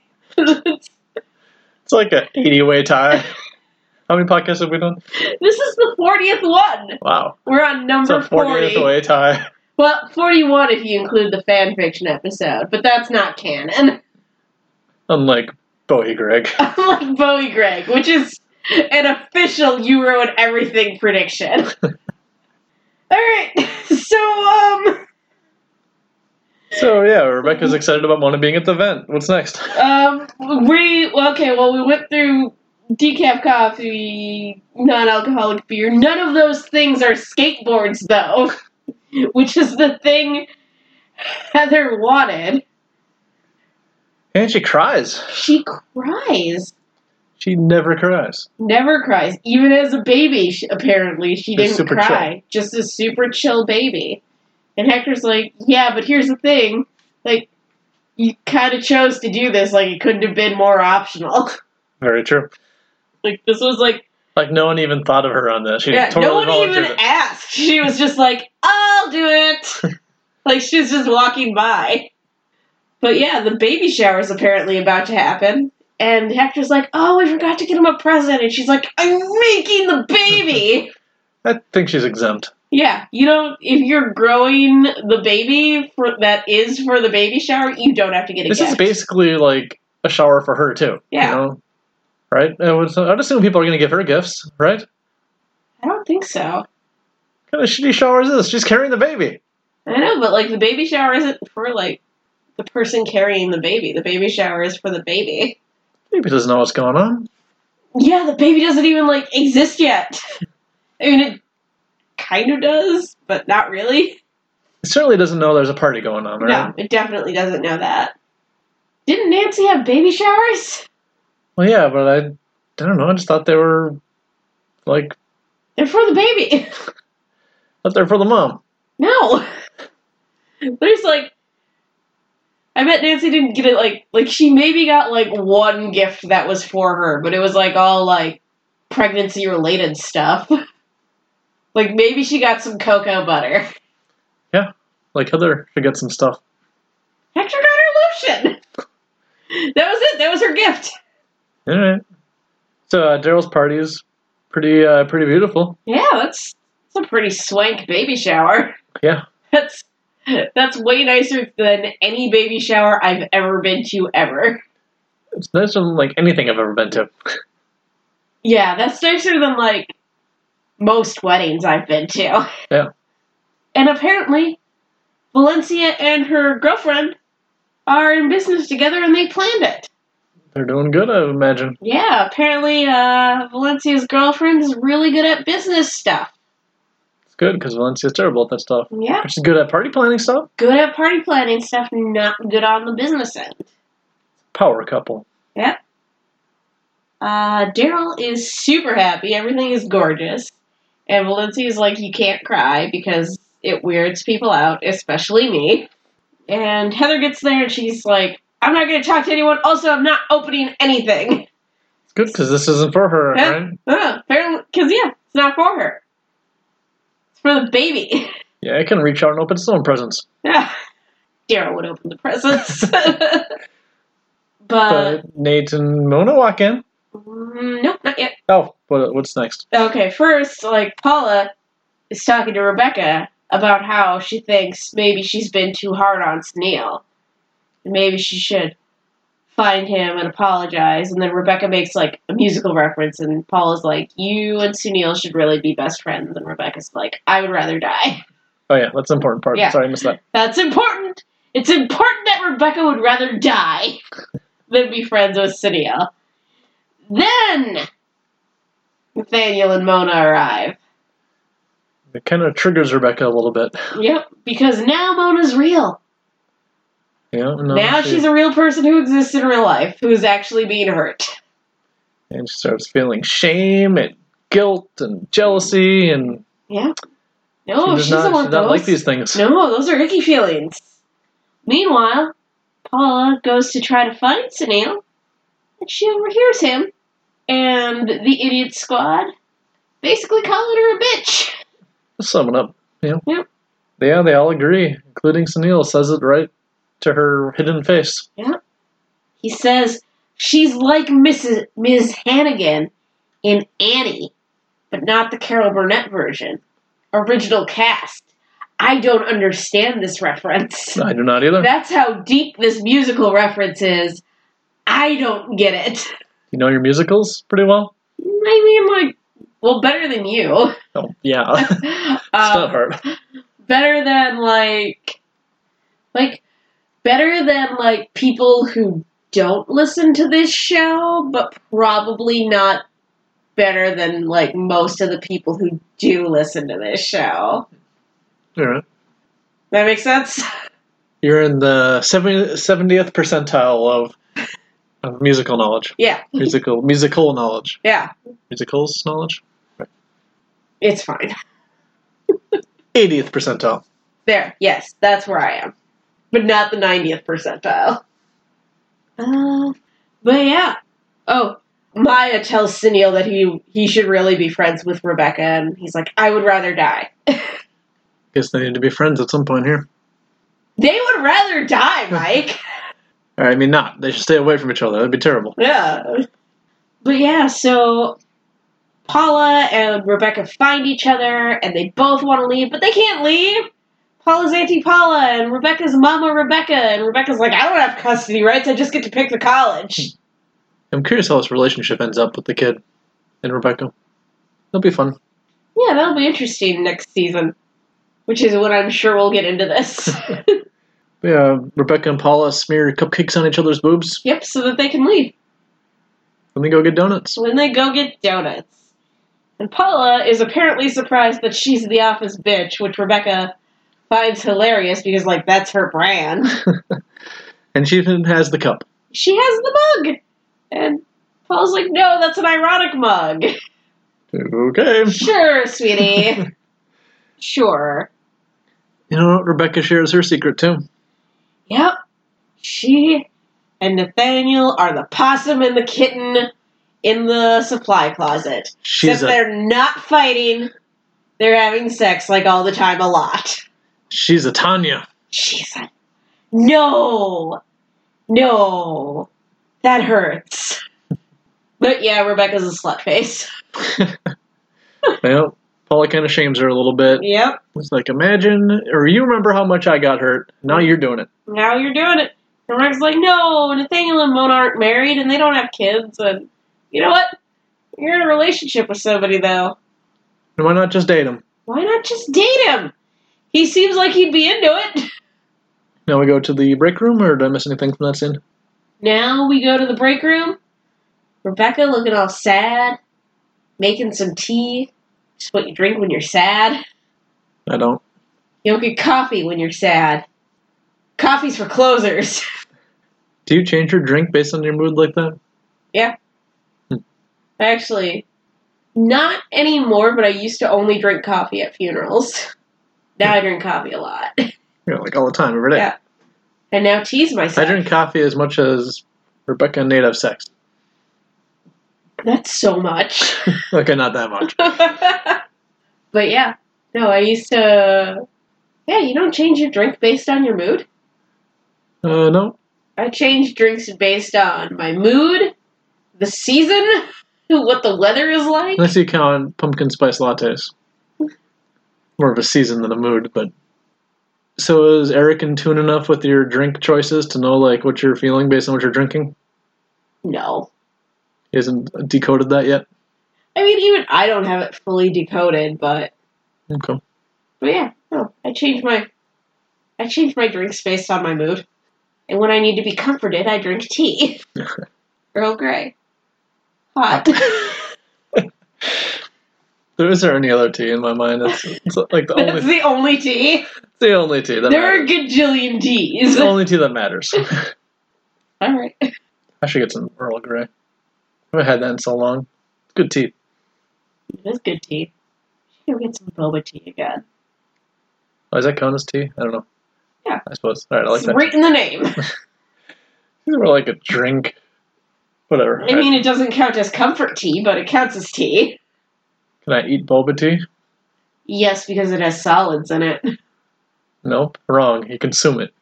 It's like an eighty-way tie. How many podcasts have we done? This is the fortieth one. Wow. We're on It's number a fortieth forty. way tie. Well, forty-one if you include the fan fiction episode, but that's not canon. Unlike Bowie Greg. Unlike Bowie Greg, which is an official you ruin everything prediction. Alright, so, um... So, yeah, Rebecca's excited about Mona being at the event. What's next? Um, we... Okay, well, we went through decaf coffee, non-alcoholic beer. None of those things are skateboards, though. Which is the thing Heather wanted. And she cries. She cries. She never cries. Never cries. Even as a baby, she, apparently, she Just didn't super cry. Just a super chill baby. And Hector's like, yeah, but here's the thing. Like, you kind of chose to do this. Like, it couldn't have been more optional. Very true. Like, this was like... Like, no one even thought of her on this. She yeah, totally no one volunteered even it. asked. She was just like, I'll do it. Like, she's just walking by. But yeah, the baby shower is apparently about to happen. And Hector's like, oh, we forgot to get him a present. And she's like, I'm making the baby. I think she's exempt. Yeah, you know, if you're growing the baby for that is for the baby shower, you don't have to get a This gift. is basically like a shower for her, too. Yeah. You know? Right? I would, I'd assume people are going to give her gifts, right? I don't think so. What kind of shitty shower is this? She's carrying the baby. I know, but, like, the baby shower isn't for, like, the person carrying the baby. The baby shower is for the baby. Baby doesn't know what's going on. Yeah, the baby doesn't even, like, exist yet. I mean, it kind of does, but not really. It certainly doesn't know there's a party going on, right? No, it definitely doesn't know that. Didn't Nancy have baby showers? Well, yeah, but I, I don't know. I just thought they were, like, They're for the baby. thought they were for the mom. No. There's, like, I bet Nancy didn't get it, like, like, she maybe got, like, one gift that was for her, but it was, like, all, like, pregnancy-related stuff. Like, maybe she got some cocoa butter. Yeah, like Heather should get some stuff. Hector got her lotion. That was it. That was her gift. All right. So uh, Daryl's party is pretty, uh, pretty beautiful. Yeah, that's, that's a pretty swank baby shower. Yeah. That's that's way nicer than any baby shower I've ever been to ever. It's nicer than, like, anything I've ever been to. Yeah, that's nicer than, like, most weddings I've been to. Yeah. And apparently, Valencia and her girlfriend are in business together and they planned it. They're doing good, I would imagine. Yeah, apparently uh, Valencia's girlfriend is really good at business stuff. It's good, because Valencia's terrible at that stuff. Yeah. But she's good at party planning stuff. Good at party planning stuff, not good on the business end. Power couple. Yeah. Uh, Daryl is super happy. Everything is gorgeous. And Valencia's like, you can't cry because it weirds people out, especially me. And Heather gets there and she's like, I'm not going to talk to anyone. Also, I'm not opening anything. It's good, because this isn't for her, Yeah. right? Uh, Because, yeah, it's not for her. It's for the baby. Yeah, I can reach out and open its own presents. Yeah. Daryl would open the presents. but, But Nate and Mona walk in. mm, nope, not yet. Oh, what, what's next? Okay, first, like, Paula is talking to Rebecca about how she thinks maybe she's been too hard on Sunil. And maybe she should find him and apologize. And then Rebecca makes, like, a musical reference, and Paula's like, you and Sunil should really be best friends. And Rebecca's like, I would rather die. Oh, yeah, that's the important part. Yeah. Sorry, I missed that. That's important. It's important that Rebecca would rather die than be friends with Sunil. Then Nathaniel and Mona arrive. It kind of triggers Rebecca a little bit. Yep, because now Mona's real. Yeah, no, now she- she's a real person who exists in real life, who is actually being hurt. And she starts feeling shame and guilt and jealousy, and Yeah. No, she does she not, doesn't she want does not those. like these things. No, those are icky feelings. Meanwhile, Paula goes to try to find Sunil, and she overhears him and the idiot squad basically calling her a bitch. Let's sum it up. Yeah. Yep. Yeah, they all agree, including Sunil says it right to her hidden face. Yeah. He says she's like Missus Miz Hannigan in Annie, but not the Carol Burnett version. Original cast. I don't understand this reference. I do not either. That's how deep this musical reference is. I don't get it. You know your musicals pretty well? I mean, like, well, better than you. Oh, yeah. It's not um, hard. better than, like, like, better than, like, people who don't listen to this show, but probably not better than, like, most of the people who do listen to this show. All right. That makes sense? You're in the seventieth percentile of, of musical knowledge. Yeah. Musical musical knowledge. Yeah. Musicals knowledge? It's fine. eightieth percentile. There, yes, that's where I am. But not the ninetieth percentile. Uh, but yeah. Oh, Maya tells Sunil that he he should really be friends with Rebecca, and he's like, I would rather die. Guess they need to be friends at some point here. They would rather die, Mike. Or, I mean, not. They should stay away from each other. That'd be terrible. Yeah. But yeah, so Paula and Rebecca find each other, and they both want to leave, but they can't leave. Paula's Auntie Paula, and Rebecca's Mama Rebecca, and Rebecca's like, I don't have custody rights, I just get to pick the college. I'm curious how this relationship ends up with the kid and Rebecca. It'll be fun. Yeah, that'll be interesting next season, which is when I'm sure we'll get into this. Yeah, Rebecca and Paula smear cupcakes on each other's boobs. Yep, so that they can leave. Then they go get donuts. When they go get donuts. And Paula is apparently surprised that she's the office bitch, which Rebecca finds hilarious because, like, that's her brand. And she even has the cup. She has the mug! And Paula's like, no, that's an ironic mug. Okay. Sure, sweetie. Sure. You know what? Rebecca shares her secret, too. Yep. She and Nathaniel are the possum and the kitten in the supply closet. She's Except a, they're not fighting. They're having sex, like, all the time a lot. She's a Tanya. She's a... No! No. That hurts. But yeah, Rebecca's a slut face. Well, Paula kind of shames her a little bit. Yep. It's like, imagine, or you remember how much I got hurt. Now you're doing it. Now you're doing it. And Rebecca's like, no, Nathaniel and Mona aren't married and they don't have kids. And you know what? You're in a relationship with somebody, though. And why not just date him? Why not just date him? He seems like he'd be into it. Now we go to the break room, or did I miss anything from that scene? Now we go to the break room. Rebecca looking all sad, making some tea. Just what you drink when you're sad. I don't. You don't get coffee when you're sad. Coffee's for closers. Do you change your drink based on your mood like that? Yeah. Hmm. Actually, not anymore, but I used to only drink coffee at funerals. Now I drink coffee a lot. Yeah, like all the time, every day. Yeah. And now tea's my I second. drink coffee as much as Rebecca and Nate have sex. That's so much. Okay, not that much. But yeah. No, I used to... Yeah, you don't change your drink based on your mood? Uh, no. I change drinks based on my mood, the season, what the weather is like. Unless you count pumpkin spice lattes. More of a season than a mood, but... So is Eric in tune enough with your drink choices to know, like, what you're feeling based on what you're drinking? No. He hasn't decoded that yet? I mean, even I don't have it fully decoded, but... Okay. But yeah, no. I change my... I change my drinks based on my mood. And when I need to be comforted, I drink tea. Earl Grey. Hot. There isn't any other tea in my mind. It's, it's like the That's only... the only tea? It's the only tea that There matters. are a gajillion teas. It's the only tea that matters. Alright. I should get some Earl Grey. I haven't had that in so long. It's good tea. It is good tea. Should go get some boba tea again. Oh, does that count as tea? I don't know. Yeah. I suppose. Alright, I like It's that. right in the name. It's more like a drink. Whatever. I mean, it doesn't count as comfort tea, but it counts as tea. Can I eat boba tea? Yes, because it has solids in it. Nope. Wrong. You consume it.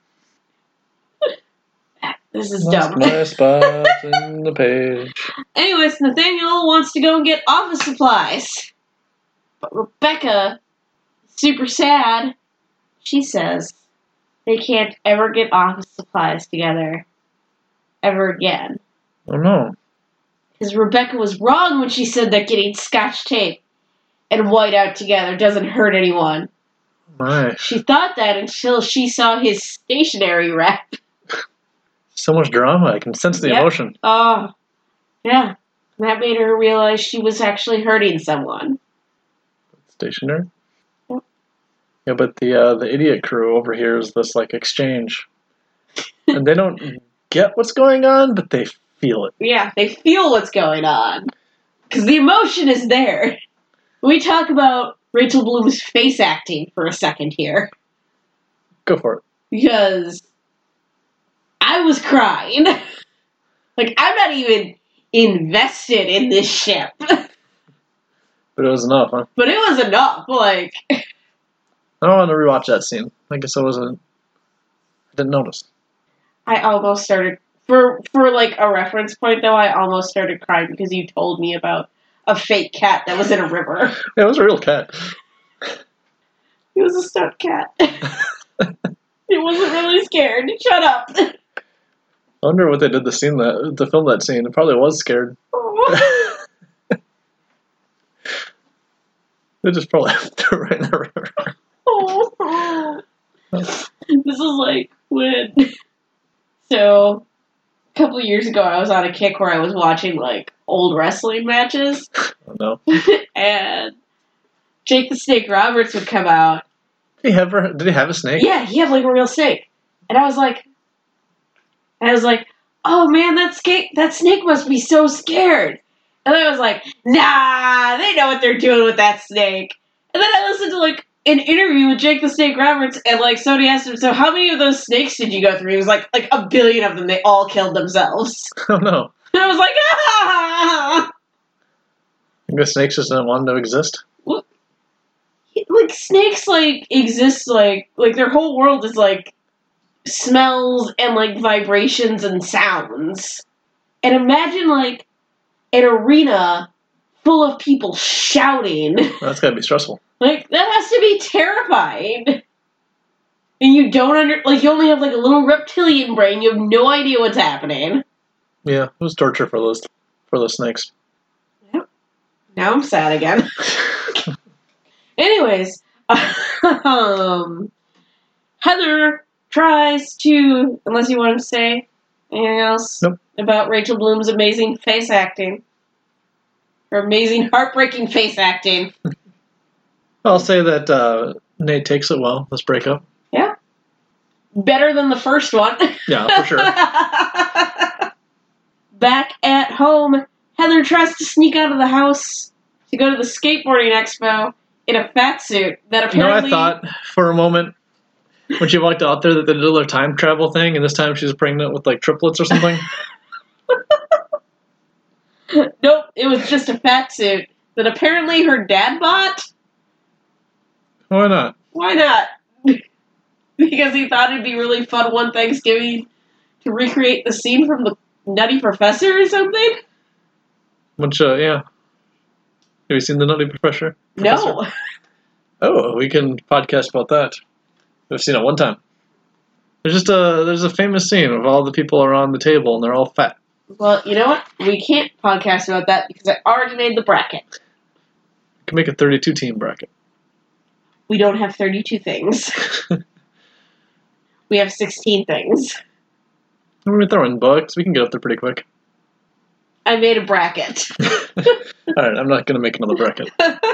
This is Lost dumb. my spot in the page. Anyways, Nathaniel wants to go and get office supplies. But Rebecca, super sad, she says they can't ever get office supplies together. Ever again. Oh no. Because Rebecca was wrong when she said that getting scotch tape and whiteout together doesn't hurt anyone. My. She thought that until she saw his stationery wrap. So much drama. I can sense the Yep. emotion. Oh, yeah. That made her realize she was actually hurting someone. Stationary? Yep. Yeah, but the uh, the idiot crew over here is this like exchange. And they don't get what's going on, but they feel it. Yeah, they feel what's going on. Because the emotion is there. We talk about Rachel Bloom's face acting for a second here. Go for it. Because I was crying. Like, I'm not even invested in this ship. But it was enough, huh? But it was enough. Like, I don't want to rewatch that scene. I guess I wasn't... I didn't notice. I almost started... For, for, like, a reference point, though, I almost started crying because you told me about a fake cat that was in a river. Yeah, it was a real cat. It was a stuffed cat. It wasn't really scared. Shut up. I wonder what they did to scene that to film that scene. It probably was scared. They just probably threw it right in the river. Oh. This is like when... So, a couple of years ago, I was on a kick where I was watching, like, old wrestling matches. Oh, no. And Jake the Snake Roberts would come out. Did he have, did he have a snake? Yeah, he had, like, a real snake. And I was like... I was like, oh, man, that snake, that snake must be so scared. And then I was like, nah, they know what they're doing with that snake. And then I listened to, like, an interview with Jake the Snake Roberts, and, like, somebody asked him, so how many of those snakes did you go through? He was like, like, a billion of them. They all killed themselves. Oh, no. And I was like, ah! I guess snakes just didn't want to exist. Well, like, snakes, like, exist, like, like, their whole world is, like, smells and, like, vibrations and sounds. And imagine, like, an arena full of people shouting. That's gotta be stressful. Like, that has to be terrifying. And you don't under... Like, you only have, like, a little reptilian brain. You have no idea what's happening. Yeah, it was torture for those for those snakes. Yep. Now I'm sad again. Anyways, um, Heather tries to... Unless you want to say anything else nope. about Rachel Bloom's amazing face acting. Her amazing, heartbreaking face acting. I'll say that uh, Nate takes it well, this breakup. Yeah. Better than the first one. Yeah, for sure. Back at home, Heather tries to sneak out of the house to go to the skateboarding expo in a fat suit that apparently... You know, I thought for a moment when she walked out there that they did their time travel thing, and this time she's pregnant with, like, triplets or something. Nope, it was just a fat suit that apparently her dad bought. Why not? Why not? Because he thought it'd be really fun one Thanksgiving to recreate the scene from the Nutty Professor or something. Which, uh, yeah. Have you seen the Nutty Professor? No. Professor? Oh, we can podcast about that. I've seen it one time. There's just a there's a famous scene of all the people around the table and they're all fat. Well, you know what? We can't podcast about that because I already made the bracket. We can make a thirty-two team bracket. We don't have thirty-two things. We have sixteen things. When we throw in books, we can get up there pretty quick. I made a bracket. Alright, I'm not going to make another bracket.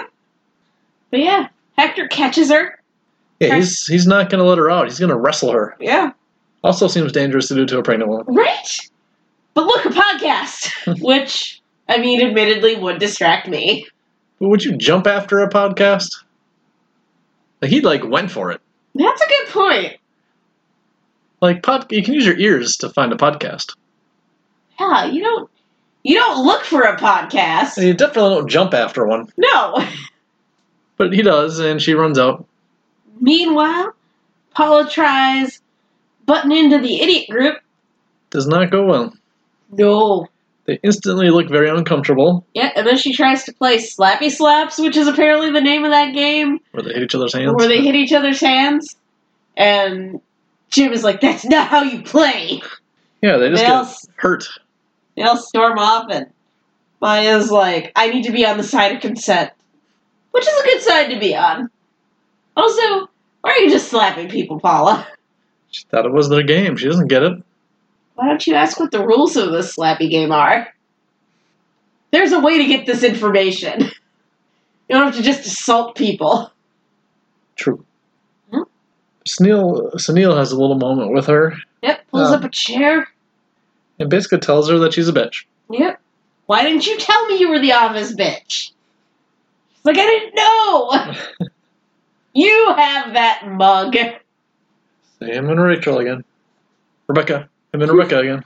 But yeah, Hector catches her. Yeah, he's he's not going to let her out. He's going to wrestle her. Yeah. Also seems dangerous to do to a pregnant woman. Right? But look, a podcast. Which, I mean, admittedly would distract me. But would you jump after a podcast? Like, he, like, went for it. That's a good point. Like, pod, you can use your ears to find a podcast. Yeah, you don't... You don't look for a podcast. And you definitely don't jump after one. No. But he does, and she runs out. Meanwhile, Paula tries butting into the idiot group. Does not go well. No. They instantly look very uncomfortable. Yeah, and then she tries to play Slappy Slaps, which is apparently the name of that game. Where they hit each other's hands. Where they hit each other's hands. And Jim is like, that's not how you play. Yeah, they just they get all, hurt. They all storm off, and Maya's like, I need to be on the side of consent. Which is a good side to be on. Also, why are you just slapping people, Paula? She thought it was their game. She doesn't get it. Why don't you ask what the rules of this slappy game are? There's a way to get this information. You don't have to just assault people. True. Hmm? Sunil, Sunil has a little moment with her. Yep, pulls um, up a chair. And basically tells her that she's a bitch. Yep. Why didn't you tell me you were the office bitch? She's like, I didn't know. You have that mug. Say him and Rachel again. Rebecca. Him and Rebecca again.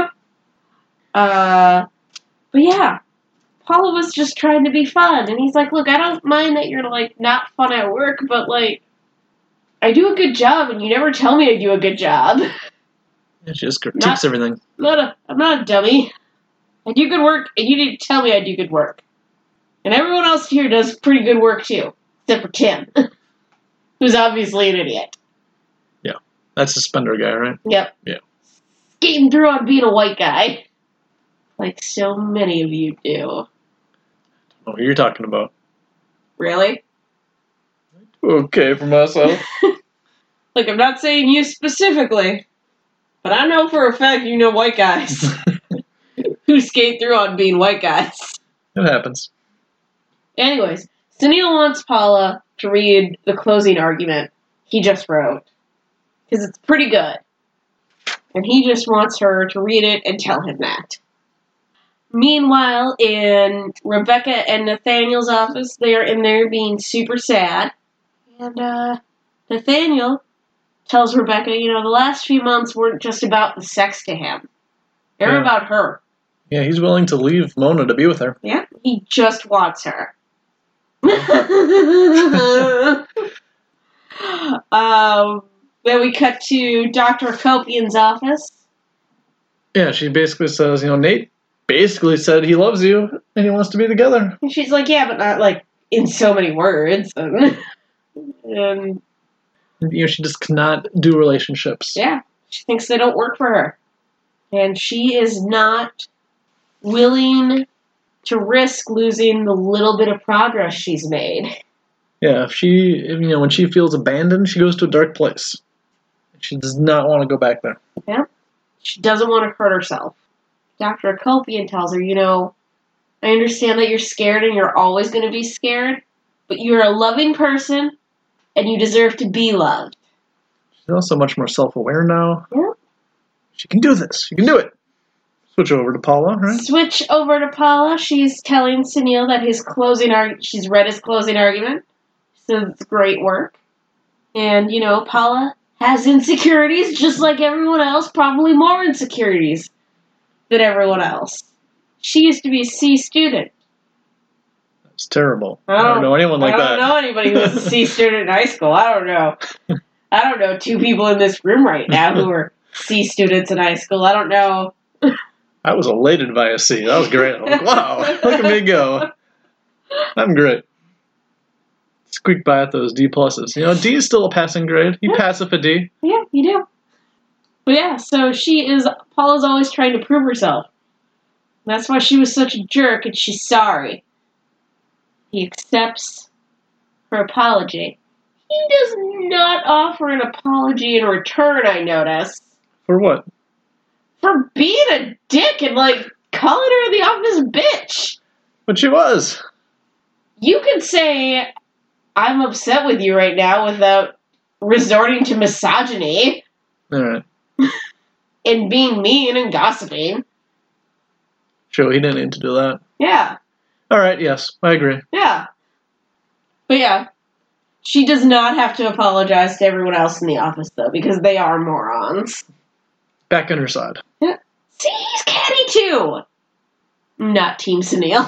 uh, but yeah, Paula was just trying to be fun, and he's like, look, I don't mind that you're, like, not fun at work, but, like, I do a good job, and you never tell me I do a good job. Yeah, she just critiques everything. I'm not, a, I'm not a dummy. I do good work, and you need to tell me I do good work. And everyone else here does pretty good work, too. Except for Tim. Who's obviously an idiot. Yeah. That's the Suspender guy, right? Yep. Yeah. Skating through on being a white guy. Like so many of you do. Oh, who you're talking about. Really? Okay, for myself. Look, I'm not saying you specifically, but I know for a fact you know white guys who skate through on being white guys. It happens. Anyways, Sunil wants Paula to read the closing argument he just wrote, because it's pretty good. And he just wants her to read it and tell him that. Meanwhile, in Rebecca and Nathaniel's office, they are in there being super sad. And uh, Nathaniel tells Rebecca, you know, the last few months weren't just about the sex to him. They're Yeah. about her. Yeah, he's willing to leave Mona to be with her. Yeah, he just wants her. um, then we cut to Doctor Akopian's office. Yeah, she basically says, you know, Nate basically said he loves you and he wants to be together. And she's like, yeah, but not, like, in so many words. and, You know, she just cannot do relationships. yeah, she thinks they don't work for her. And she is not willing to risk losing the little bit of progress she's made. Yeah, if she, you know, when she feels abandoned, she goes to a dark place. She does not want to go back there. Yeah. She doesn't want to hurt herself. Doctor Akopian tells her, you know, I understand that you're scared and you're always going to be scared, but you're a loving person and you deserve to be loved. She's also much more self-aware now. Yeah. She can do this. She can do it. Switch over to Paula, right? Switch over to Paula. She's telling Sunil that his closing arg- she's read his closing argument. So it's great work. And, you know, Paula has insecurities just like everyone else, probably more insecurities than everyone else. She used to be a C student. It's terrible. I I don't, don't know anyone like I don't that. know anybody who was a C student in high school. I don't know. I don't know two people in this room right now who are C students in high school. I don't know. I was elated by a C. That was great. I'm like, wow, look at me go. I'm great. Squeak by at those D pluses. You know, D is still a passing grade. You Yeah. pass with a D. Yeah, you do. But yeah, so she is, Paula's always trying to prove herself. That's why she was such a jerk, and she's sorry. He accepts her apology. He does not offer an apology in return, I notice. For what? For being a dick and, like, calling her the office bitch. But she was. You could say, I'm upset with you right now without resorting to misogyny All right. and being mean and gossiping. Sure, he didn't need to do that. Yeah, All right, yes, I agree. yeah. But yeah, she does not have to apologize to everyone else in the office, though, because they are morons. Back on her side. Yeah. See, he's catty, too. Not Team Sunil.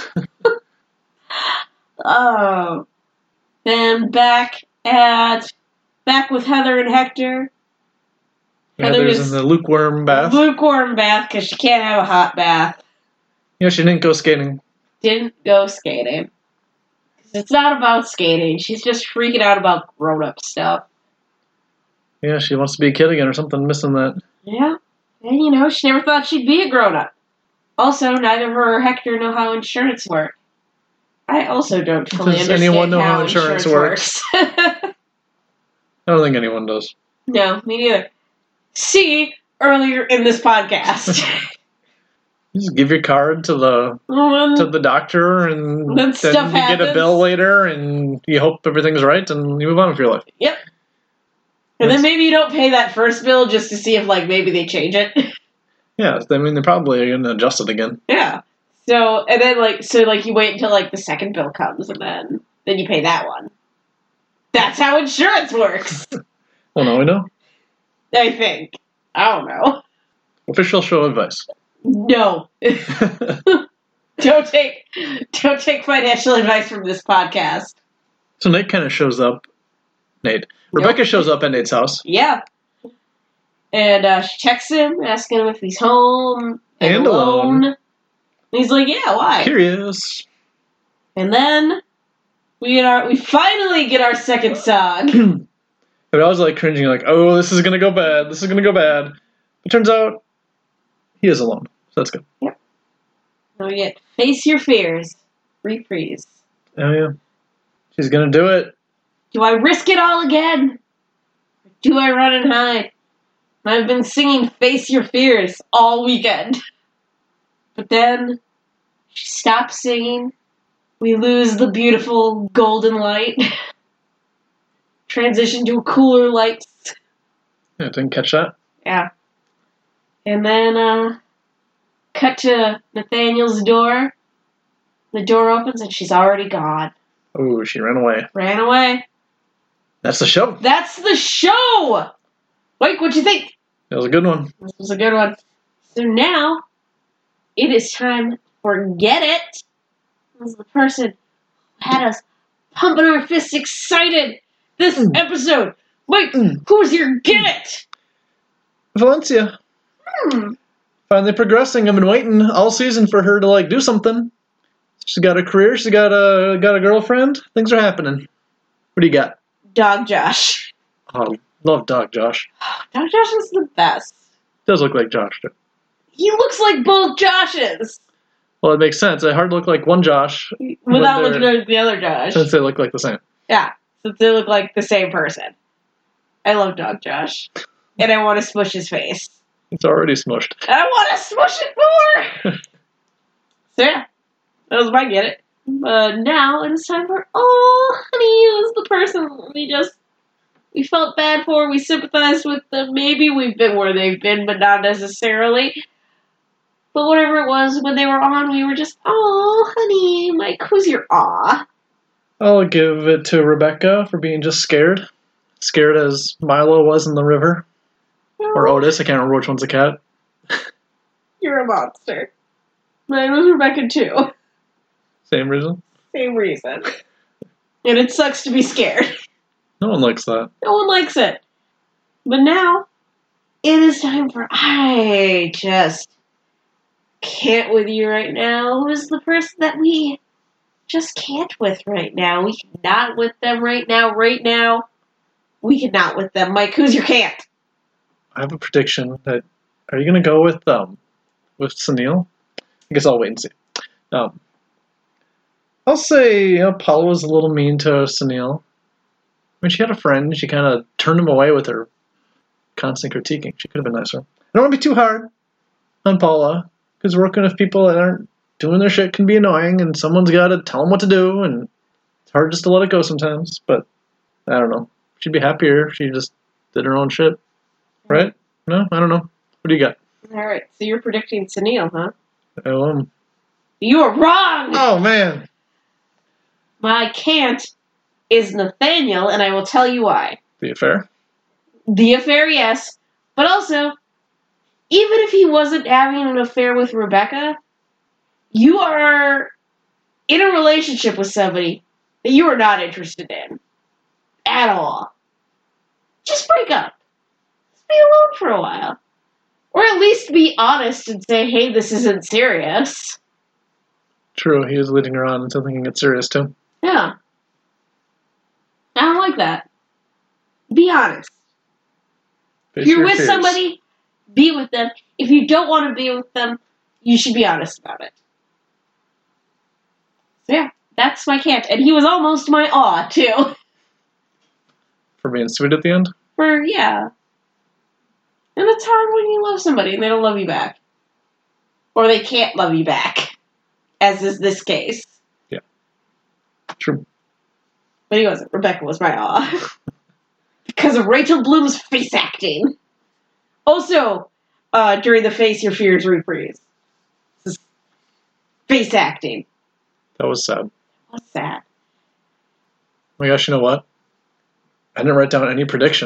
Oh. Then back at, back with Heather and Hector. Heather Heather's is in the lukewarm bath. lukewarm bath because she can't have a hot bath. You know, she didn't go skating. Didn't go skating. 'Cause it's not about skating. She's just freaking out about grown-up stuff. Yeah, she wants to be a kid again or something, missing that. Yeah. And, you know, she never thought she'd be a grown-up. Also, neither her or Hector know how insurance works. I also don't fully Does understand anyone know how, how insurance insurance, works. I don't think anyone does. No, me neither. See, earlier in this podcast. You just give your card to the Um, to the doctor, and Then then stuff you get a happens. bill later, and you hope everything's right, and you move on with your life. Yep. And then maybe you don't pay that first bill just to see if, like, maybe they change it. Yeah, I mean, they're probably going to adjust it again. Yeah. So, and then, like, so, like, you wait until, like, the second bill comes, and then, then you pay that one. That's how insurance works. Well, now we know. I think. I don't know. Official show advice. No. Don't take don't take financial advice from this podcast. So Nate kind of shows up. Nate. Rebecca Nope. shows up at Nate's house. Yeah. And uh, she texts him, asking him if he's home and, And alone. alone. And he's like, yeah, why? Curious. And then we get our we finally get our second song. But I was like cringing, like, oh, this is gonna go bad. This is gonna go bad. It turns out he is alone. So that's good. Now we get Face Your Fears. Reprise. Oh yeah. She's gonna do it. Do I risk it all again? Or do I run and hide? And I've been singing Face Your Fears all weekend. But then she stops singing. We lose the beautiful golden light. Transition to cooler lights. Yeah, didn't catch that. Yeah. And then, uh, cut to Nathaniel's door. The door opens and she's already gone. Oh, she ran away. Ran away. That's the show. That's the show! Mike, what'd you think? That was a good one. This was a good one. So now, it is time for Get It. This is the person who had us pumping our fists excited this Mm. episode. Mike, Mm. who's your Get It? Valencia. Hmm. Finally progressing. I've been waiting all season for her to like do something. She's got a career. She's got a got a girlfriend. Things are happening. What do you got? Dog Josh. Oh, love Dog Josh. Dog Josh is the best. Does look like Josh. Too. He looks like both Joshes. Well, it makes sense. It hard to look like one Josh Without they're- looking like the other Josh. since they look like the same. Yeah, since they look like the same person. I love Dog Josh. And I want to smush his face. It's already smushed. And I want to smush it more! So yeah, that was my Get It. But now it is time for, oh, honey, who's the person we just, we felt bad for, we sympathized with them, maybe we've been where they've been, but not necessarily. But whatever it was, when they were on, we were just, oh, honey, Mike, who's your aw? I'll give it to Rebecca for being just scared. Scared as Milo was in the river. Or Otis. I can't remember which one's a cat. You're a monster. Mine was Rebecca too. Same reason. Same reason. And it sucks to be scared. No one likes that. No one likes it. But now, it is time for I just can't with you right now. Who is the person that we just can't with right now? We cannot with them right now. Right now, we cannot with them. Mike, who's your can't? I have a prediction that are you gonna go with um with Sunil? I guess I'll wait and see. Um I'll say, you know, Paula was a little mean to Sunil. I mean, she had a friend. She kind of turned him away with her constant critiquing. She could have been nicer. I don't want to be too hard on Paula, because working with people that aren't doing their shit can be annoying, and someone's got to tell them what to do, and it's hard just to let it go sometimes. But I don't know. She'd be happier if she just did her own shit. Right? No? I don't know. What do you got? Alright, so you're predicting Sunil, huh? Um, You are wrong! oh, man. My can't is Nathaniel, and I will tell you why. The affair? The affair, yes. But also, even if he wasn't having an affair with Rebecca, you are in a relationship with somebody that you are not interested in. At all. Just break up. Just be alone for a while. Or at least be honest and say, hey, this isn't serious. True, he was leading her on until thinking it's serious, too. Yeah. I don't like that. Be honest. Face If you're your with fears. somebody, be with them. If you don't want to be with them, you should be honest about it. So yeah, that's my can't. And he was almost my awe, too. For being sweet at the end? For, yeah. And it's hard when you love somebody and they don't love you back. Or they can't love you back. As is this case. True. But he wasn't. Rebecca was my awe. Because of Rachel Bloom's face acting. Also, uh, during the Face Your Fears reprise. This is face acting. That was sad. What's that? Oh my gosh, you know what? I didn't write down any predictions.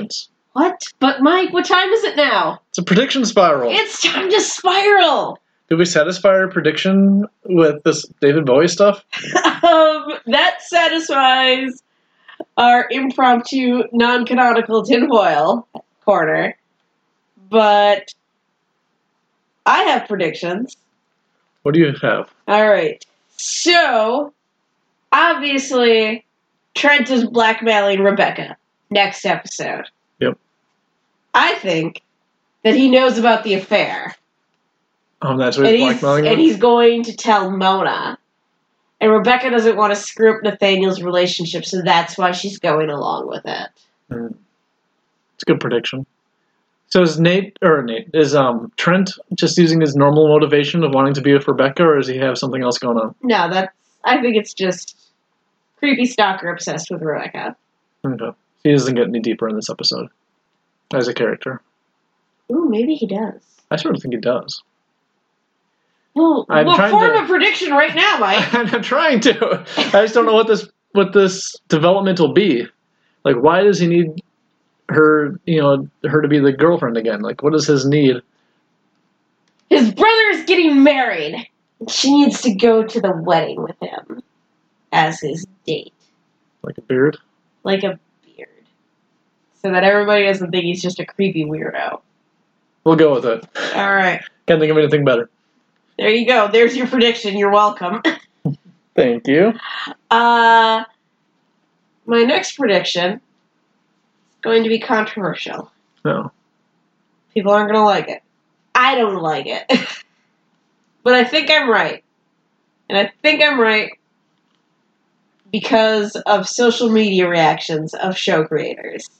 What? But Mike, what time is it now? It's a prediction spiral. It's time to spiral! Did we satisfy our prediction with this David Bowie stuff? um, that satisfies our impromptu, non-canonical tinfoil corner. But I have predictions. What do you have? Alright. So, obviously, Trent is blackmailing Rebecca next episode. Yep. I think that he knows about the affair. Um, that's what And he's he's, blackmailing and with? he's going to tell Mona. And Rebecca doesn't want to screw up Nathaniel's relationship, so that's why she's going along with it. Mm. It's a good prediction. So is Nate, or Nate, is um Trent just using his normal motivation of wanting to be with Rebecca, or does he have something else going on? No, that's, I think it's just creepy stalker obsessed with Rebecca. Okay. He doesn't get any deeper in this episode as a character. Ooh, maybe he does. I sort of think he does. Well, I'm we'll trying form to- a prediction right now, Mike. I'm not trying to. I just don't know what this what this development will be. Like, why does he need her, you know, her to be the girlfriend again? Like, what is his need? His brother's getting married. She needs to go to the wedding with him as his date. Like a beard? Like a beard. So that everybody doesn't think he's just a creepy weirdo. We'll go with it. Alright. Can't think of anything better. There you go. There's your prediction. You're welcome. Thank you. Uh, my next prediction is going to be controversial. No. People aren't going to like it. I don't like it. But I think I'm right. And I think I'm right because of social media reactions of show creators.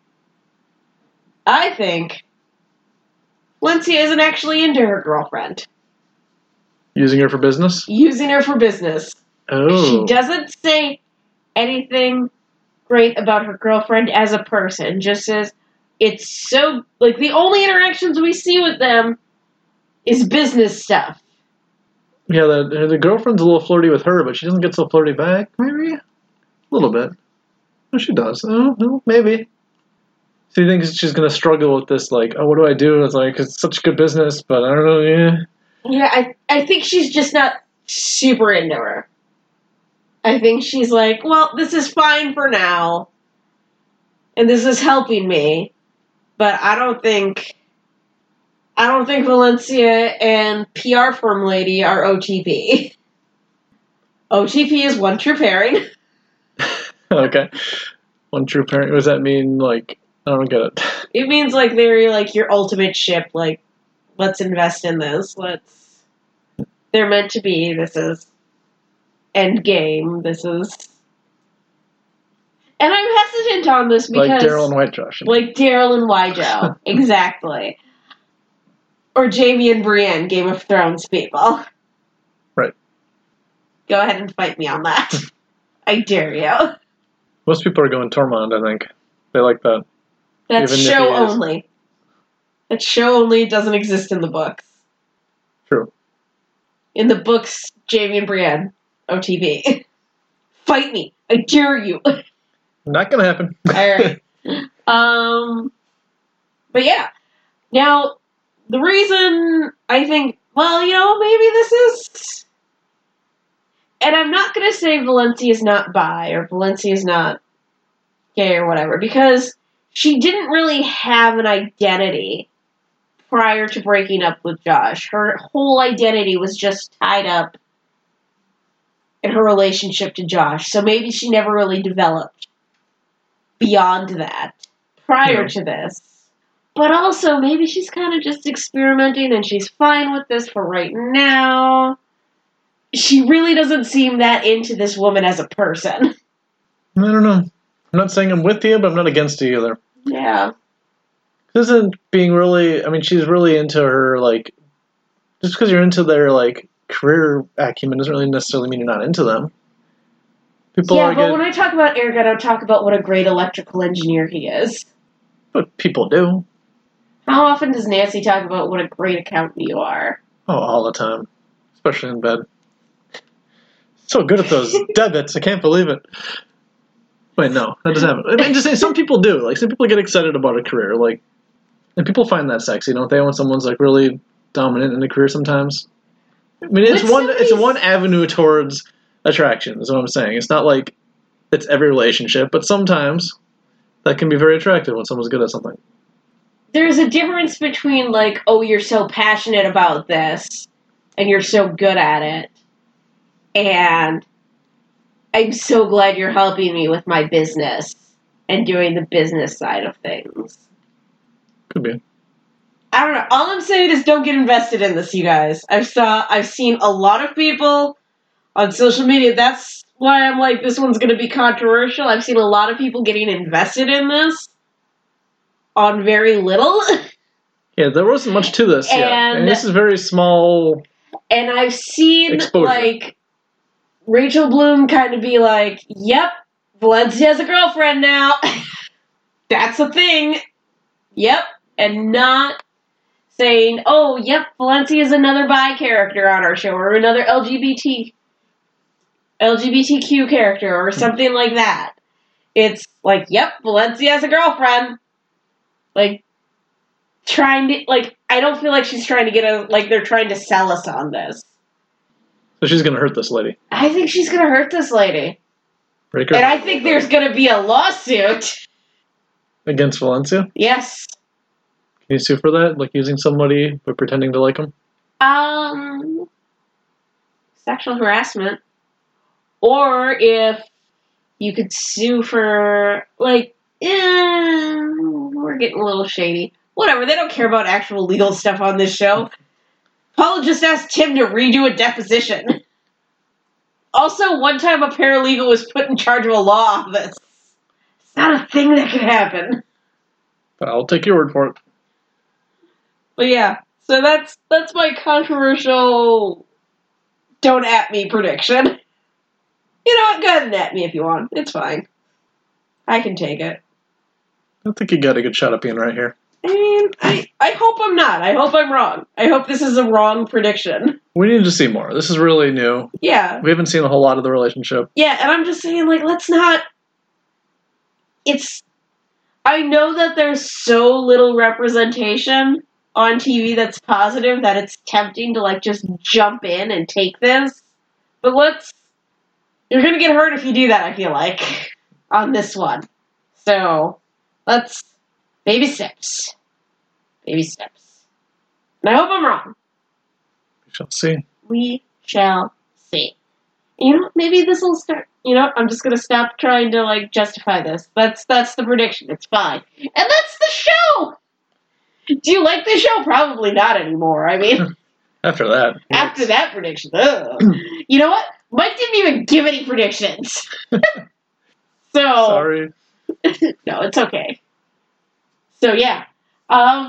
I think Lindsay isn't actually into her girlfriend. Using her for business? Using her for business. Oh. She doesn't say anything great about her girlfriend as a person. Just says it's so, like, the only interactions we see with them is business stuff. Yeah, the, the girlfriend's a little flirty with her, but she doesn't get so flirty back. Maybe? A little bit. No, she does. Oh, no, maybe. So you think she's going to struggle with this, like, oh, what do I do? It's like, it's such good business, but I don't know, yeah. Yeah, I, I think she's just not super into her. I think she's like, well, this is fine for now. And this is helping me. But I don't think... I don't think Valencia and P R firm lady are O T P. O T P is one true pairing. Okay. One true parent. What does that mean? Like, I don't get it. It means, like, they're, like, your ultimate ship. Like, let's invest in this. Let's... They're meant to be. This is... Endgame. This is... And I'm hesitant on this because... Like Daryl and White Josh. Like Daryl and Wyjo. Exactly. Or Jaime and Brienne, Game of Thrones people. Right. Go ahead and fight me on that. I dare you. Most people are going Tormund, I think. They like that. That's Even if show he is- only. That show only doesn't exist in the books. True. In the books, Jaime and Brienne, O T V. Fight me. I dare you. Not gonna happen. Alright. Um, but yeah. Now, the reason I think, well, you know, maybe this is... And I'm not going to say Valencia's not bi, or Valencia's not gay, or whatever, because she didn't really have an identity prior to breaking up with Josh. Her whole identity was just tied up in her relationship to Josh, so maybe she never really developed beyond that prior Yeah. to this. But also, maybe she's kind of just experimenting and she's fine with this for right now. She really doesn't seem that into this woman as a person. I don't know. I'm not saying I'm with you, but I'm not against you either. Yeah. This isn't being really, I mean, she's really into her, like, just because you're into their, like, career acumen doesn't really necessarily mean you're not into them. People yeah, are but good, when I talk about Eric, I don't talk about what a great electrical engineer he is. but people do. How often does Nancy talk about what a great accountant you are? Oh, all the time. Especially in bed. So good at those debits, I can't believe it. Wait, no, that doesn't happen. I mean, just saying, some people do. Like, some people get excited about a career, like, and people find that sexy, don't they? When someone's like really dominant in a career, sometimes. I mean, it's When one. It's somebody's- one avenue towards attraction. Is what I'm saying. It's not like it's every relationship, but sometimes that can be very attractive when someone's good at something. There's a difference between, like, oh, you're so passionate about this, and you're so good at it, and I'm so glad you're helping me with my business and doing the business side of things. Could be. I don't know. All I'm saying is don't get invested in this, you guys. I've saw I've seen a lot of people on social media. That's why I'm like, this one's going to be controversial. I've seen a lot of people getting invested in this on very little. Yeah, there wasn't much to this yet. And- And this is very small. And I've seen, Exposure. like, Rachel Bloom kind of be like, yep, Valencia has a girlfriend now. That's a thing. Yep. And not saying, oh, yep, Valencia is another bi character on our show, or another L G B T, L G B T Q character, or something like that. It's like, yep, Valencia has a girlfriend. Like, trying to, like, I don't feel like she's trying to get a, like, they're trying to sell us on this. So she's gonna hurt this lady. I think she's gonna hurt this lady. Break her And I think there's gonna be a lawsuit. against Valencia. Yes. Can you sue for that? Like using somebody but pretending to like them? Um, sexual harassment. Or if you could sue for, like, eh, we're getting a little shady. Whatever, they don't care about actual legal stuff on this show. Paula just asked Tim to redo a deposition. Also, one time a paralegal was put in charge of a law office. It's not a thing that could happen. But I'll take your word for it. But yeah, so that's that's my controversial don't at me prediction. You know what? Go ahead and at me if you want. It's fine. I can take it. I think you got a good shot at being right here. I mean, I, I hope I'm not. I hope I'm wrong. I hope this is a wrong prediction. We need to see more. This is really new. Yeah. We haven't seen a whole lot of the relationship. Yeah, and I'm just saying, like, let's not... It's... I know that there's so little representation on T V that's positive that it's tempting to, like, just jump in and take this. But let's... You're gonna get hurt if you do that, I feel like, on this one. So, let's... Baby steps. Baby steps. And I hope I'm wrong. We shall see. We shall see. You know, maybe this will start. You know, I'm just gonna stop trying to, like, justify this. That's that's the prediction. It's fine. And that's the show! Do you like the show? Probably not anymore. I mean, After that. after that prediction, ugh. You know what? Mike didn't even give any predictions. So, Sorry. no, it's okay. So yeah, um,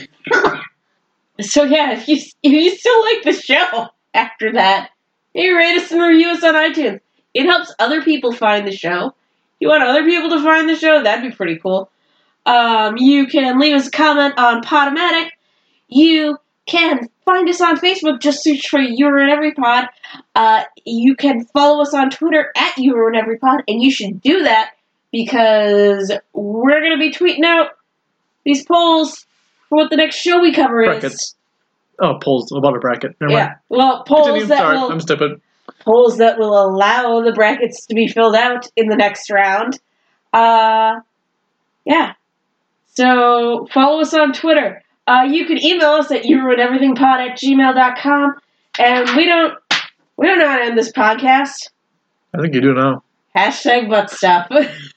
so yeah, if you if you still like the show after that, maybe rate us and review us on iTunes. It helps other people find the show. If you want other people to find the show, that'd be pretty cool. Um, you can leave us a comment on Podomatic. You can find us on Facebook. Just search for You Ruin Every Pod. Uh, you can follow us on Twitter at You Ruin Every Pod, and you should do that because we're gonna be tweeting out these polls for what the next show we cover is. Brackets. Oh, polls about a bracket. Never Yeah. mind. Well, polls Continue. that Sorry, will I'm stupid. polls that will allow the brackets to be filled out in the next round. Uh, yeah. So follow us on Twitter. Uh, you can email us at you ruin everything pod at gmail dot com. And we don't we don't know how to end this podcast. I think you do now. Hashtag butt stuff.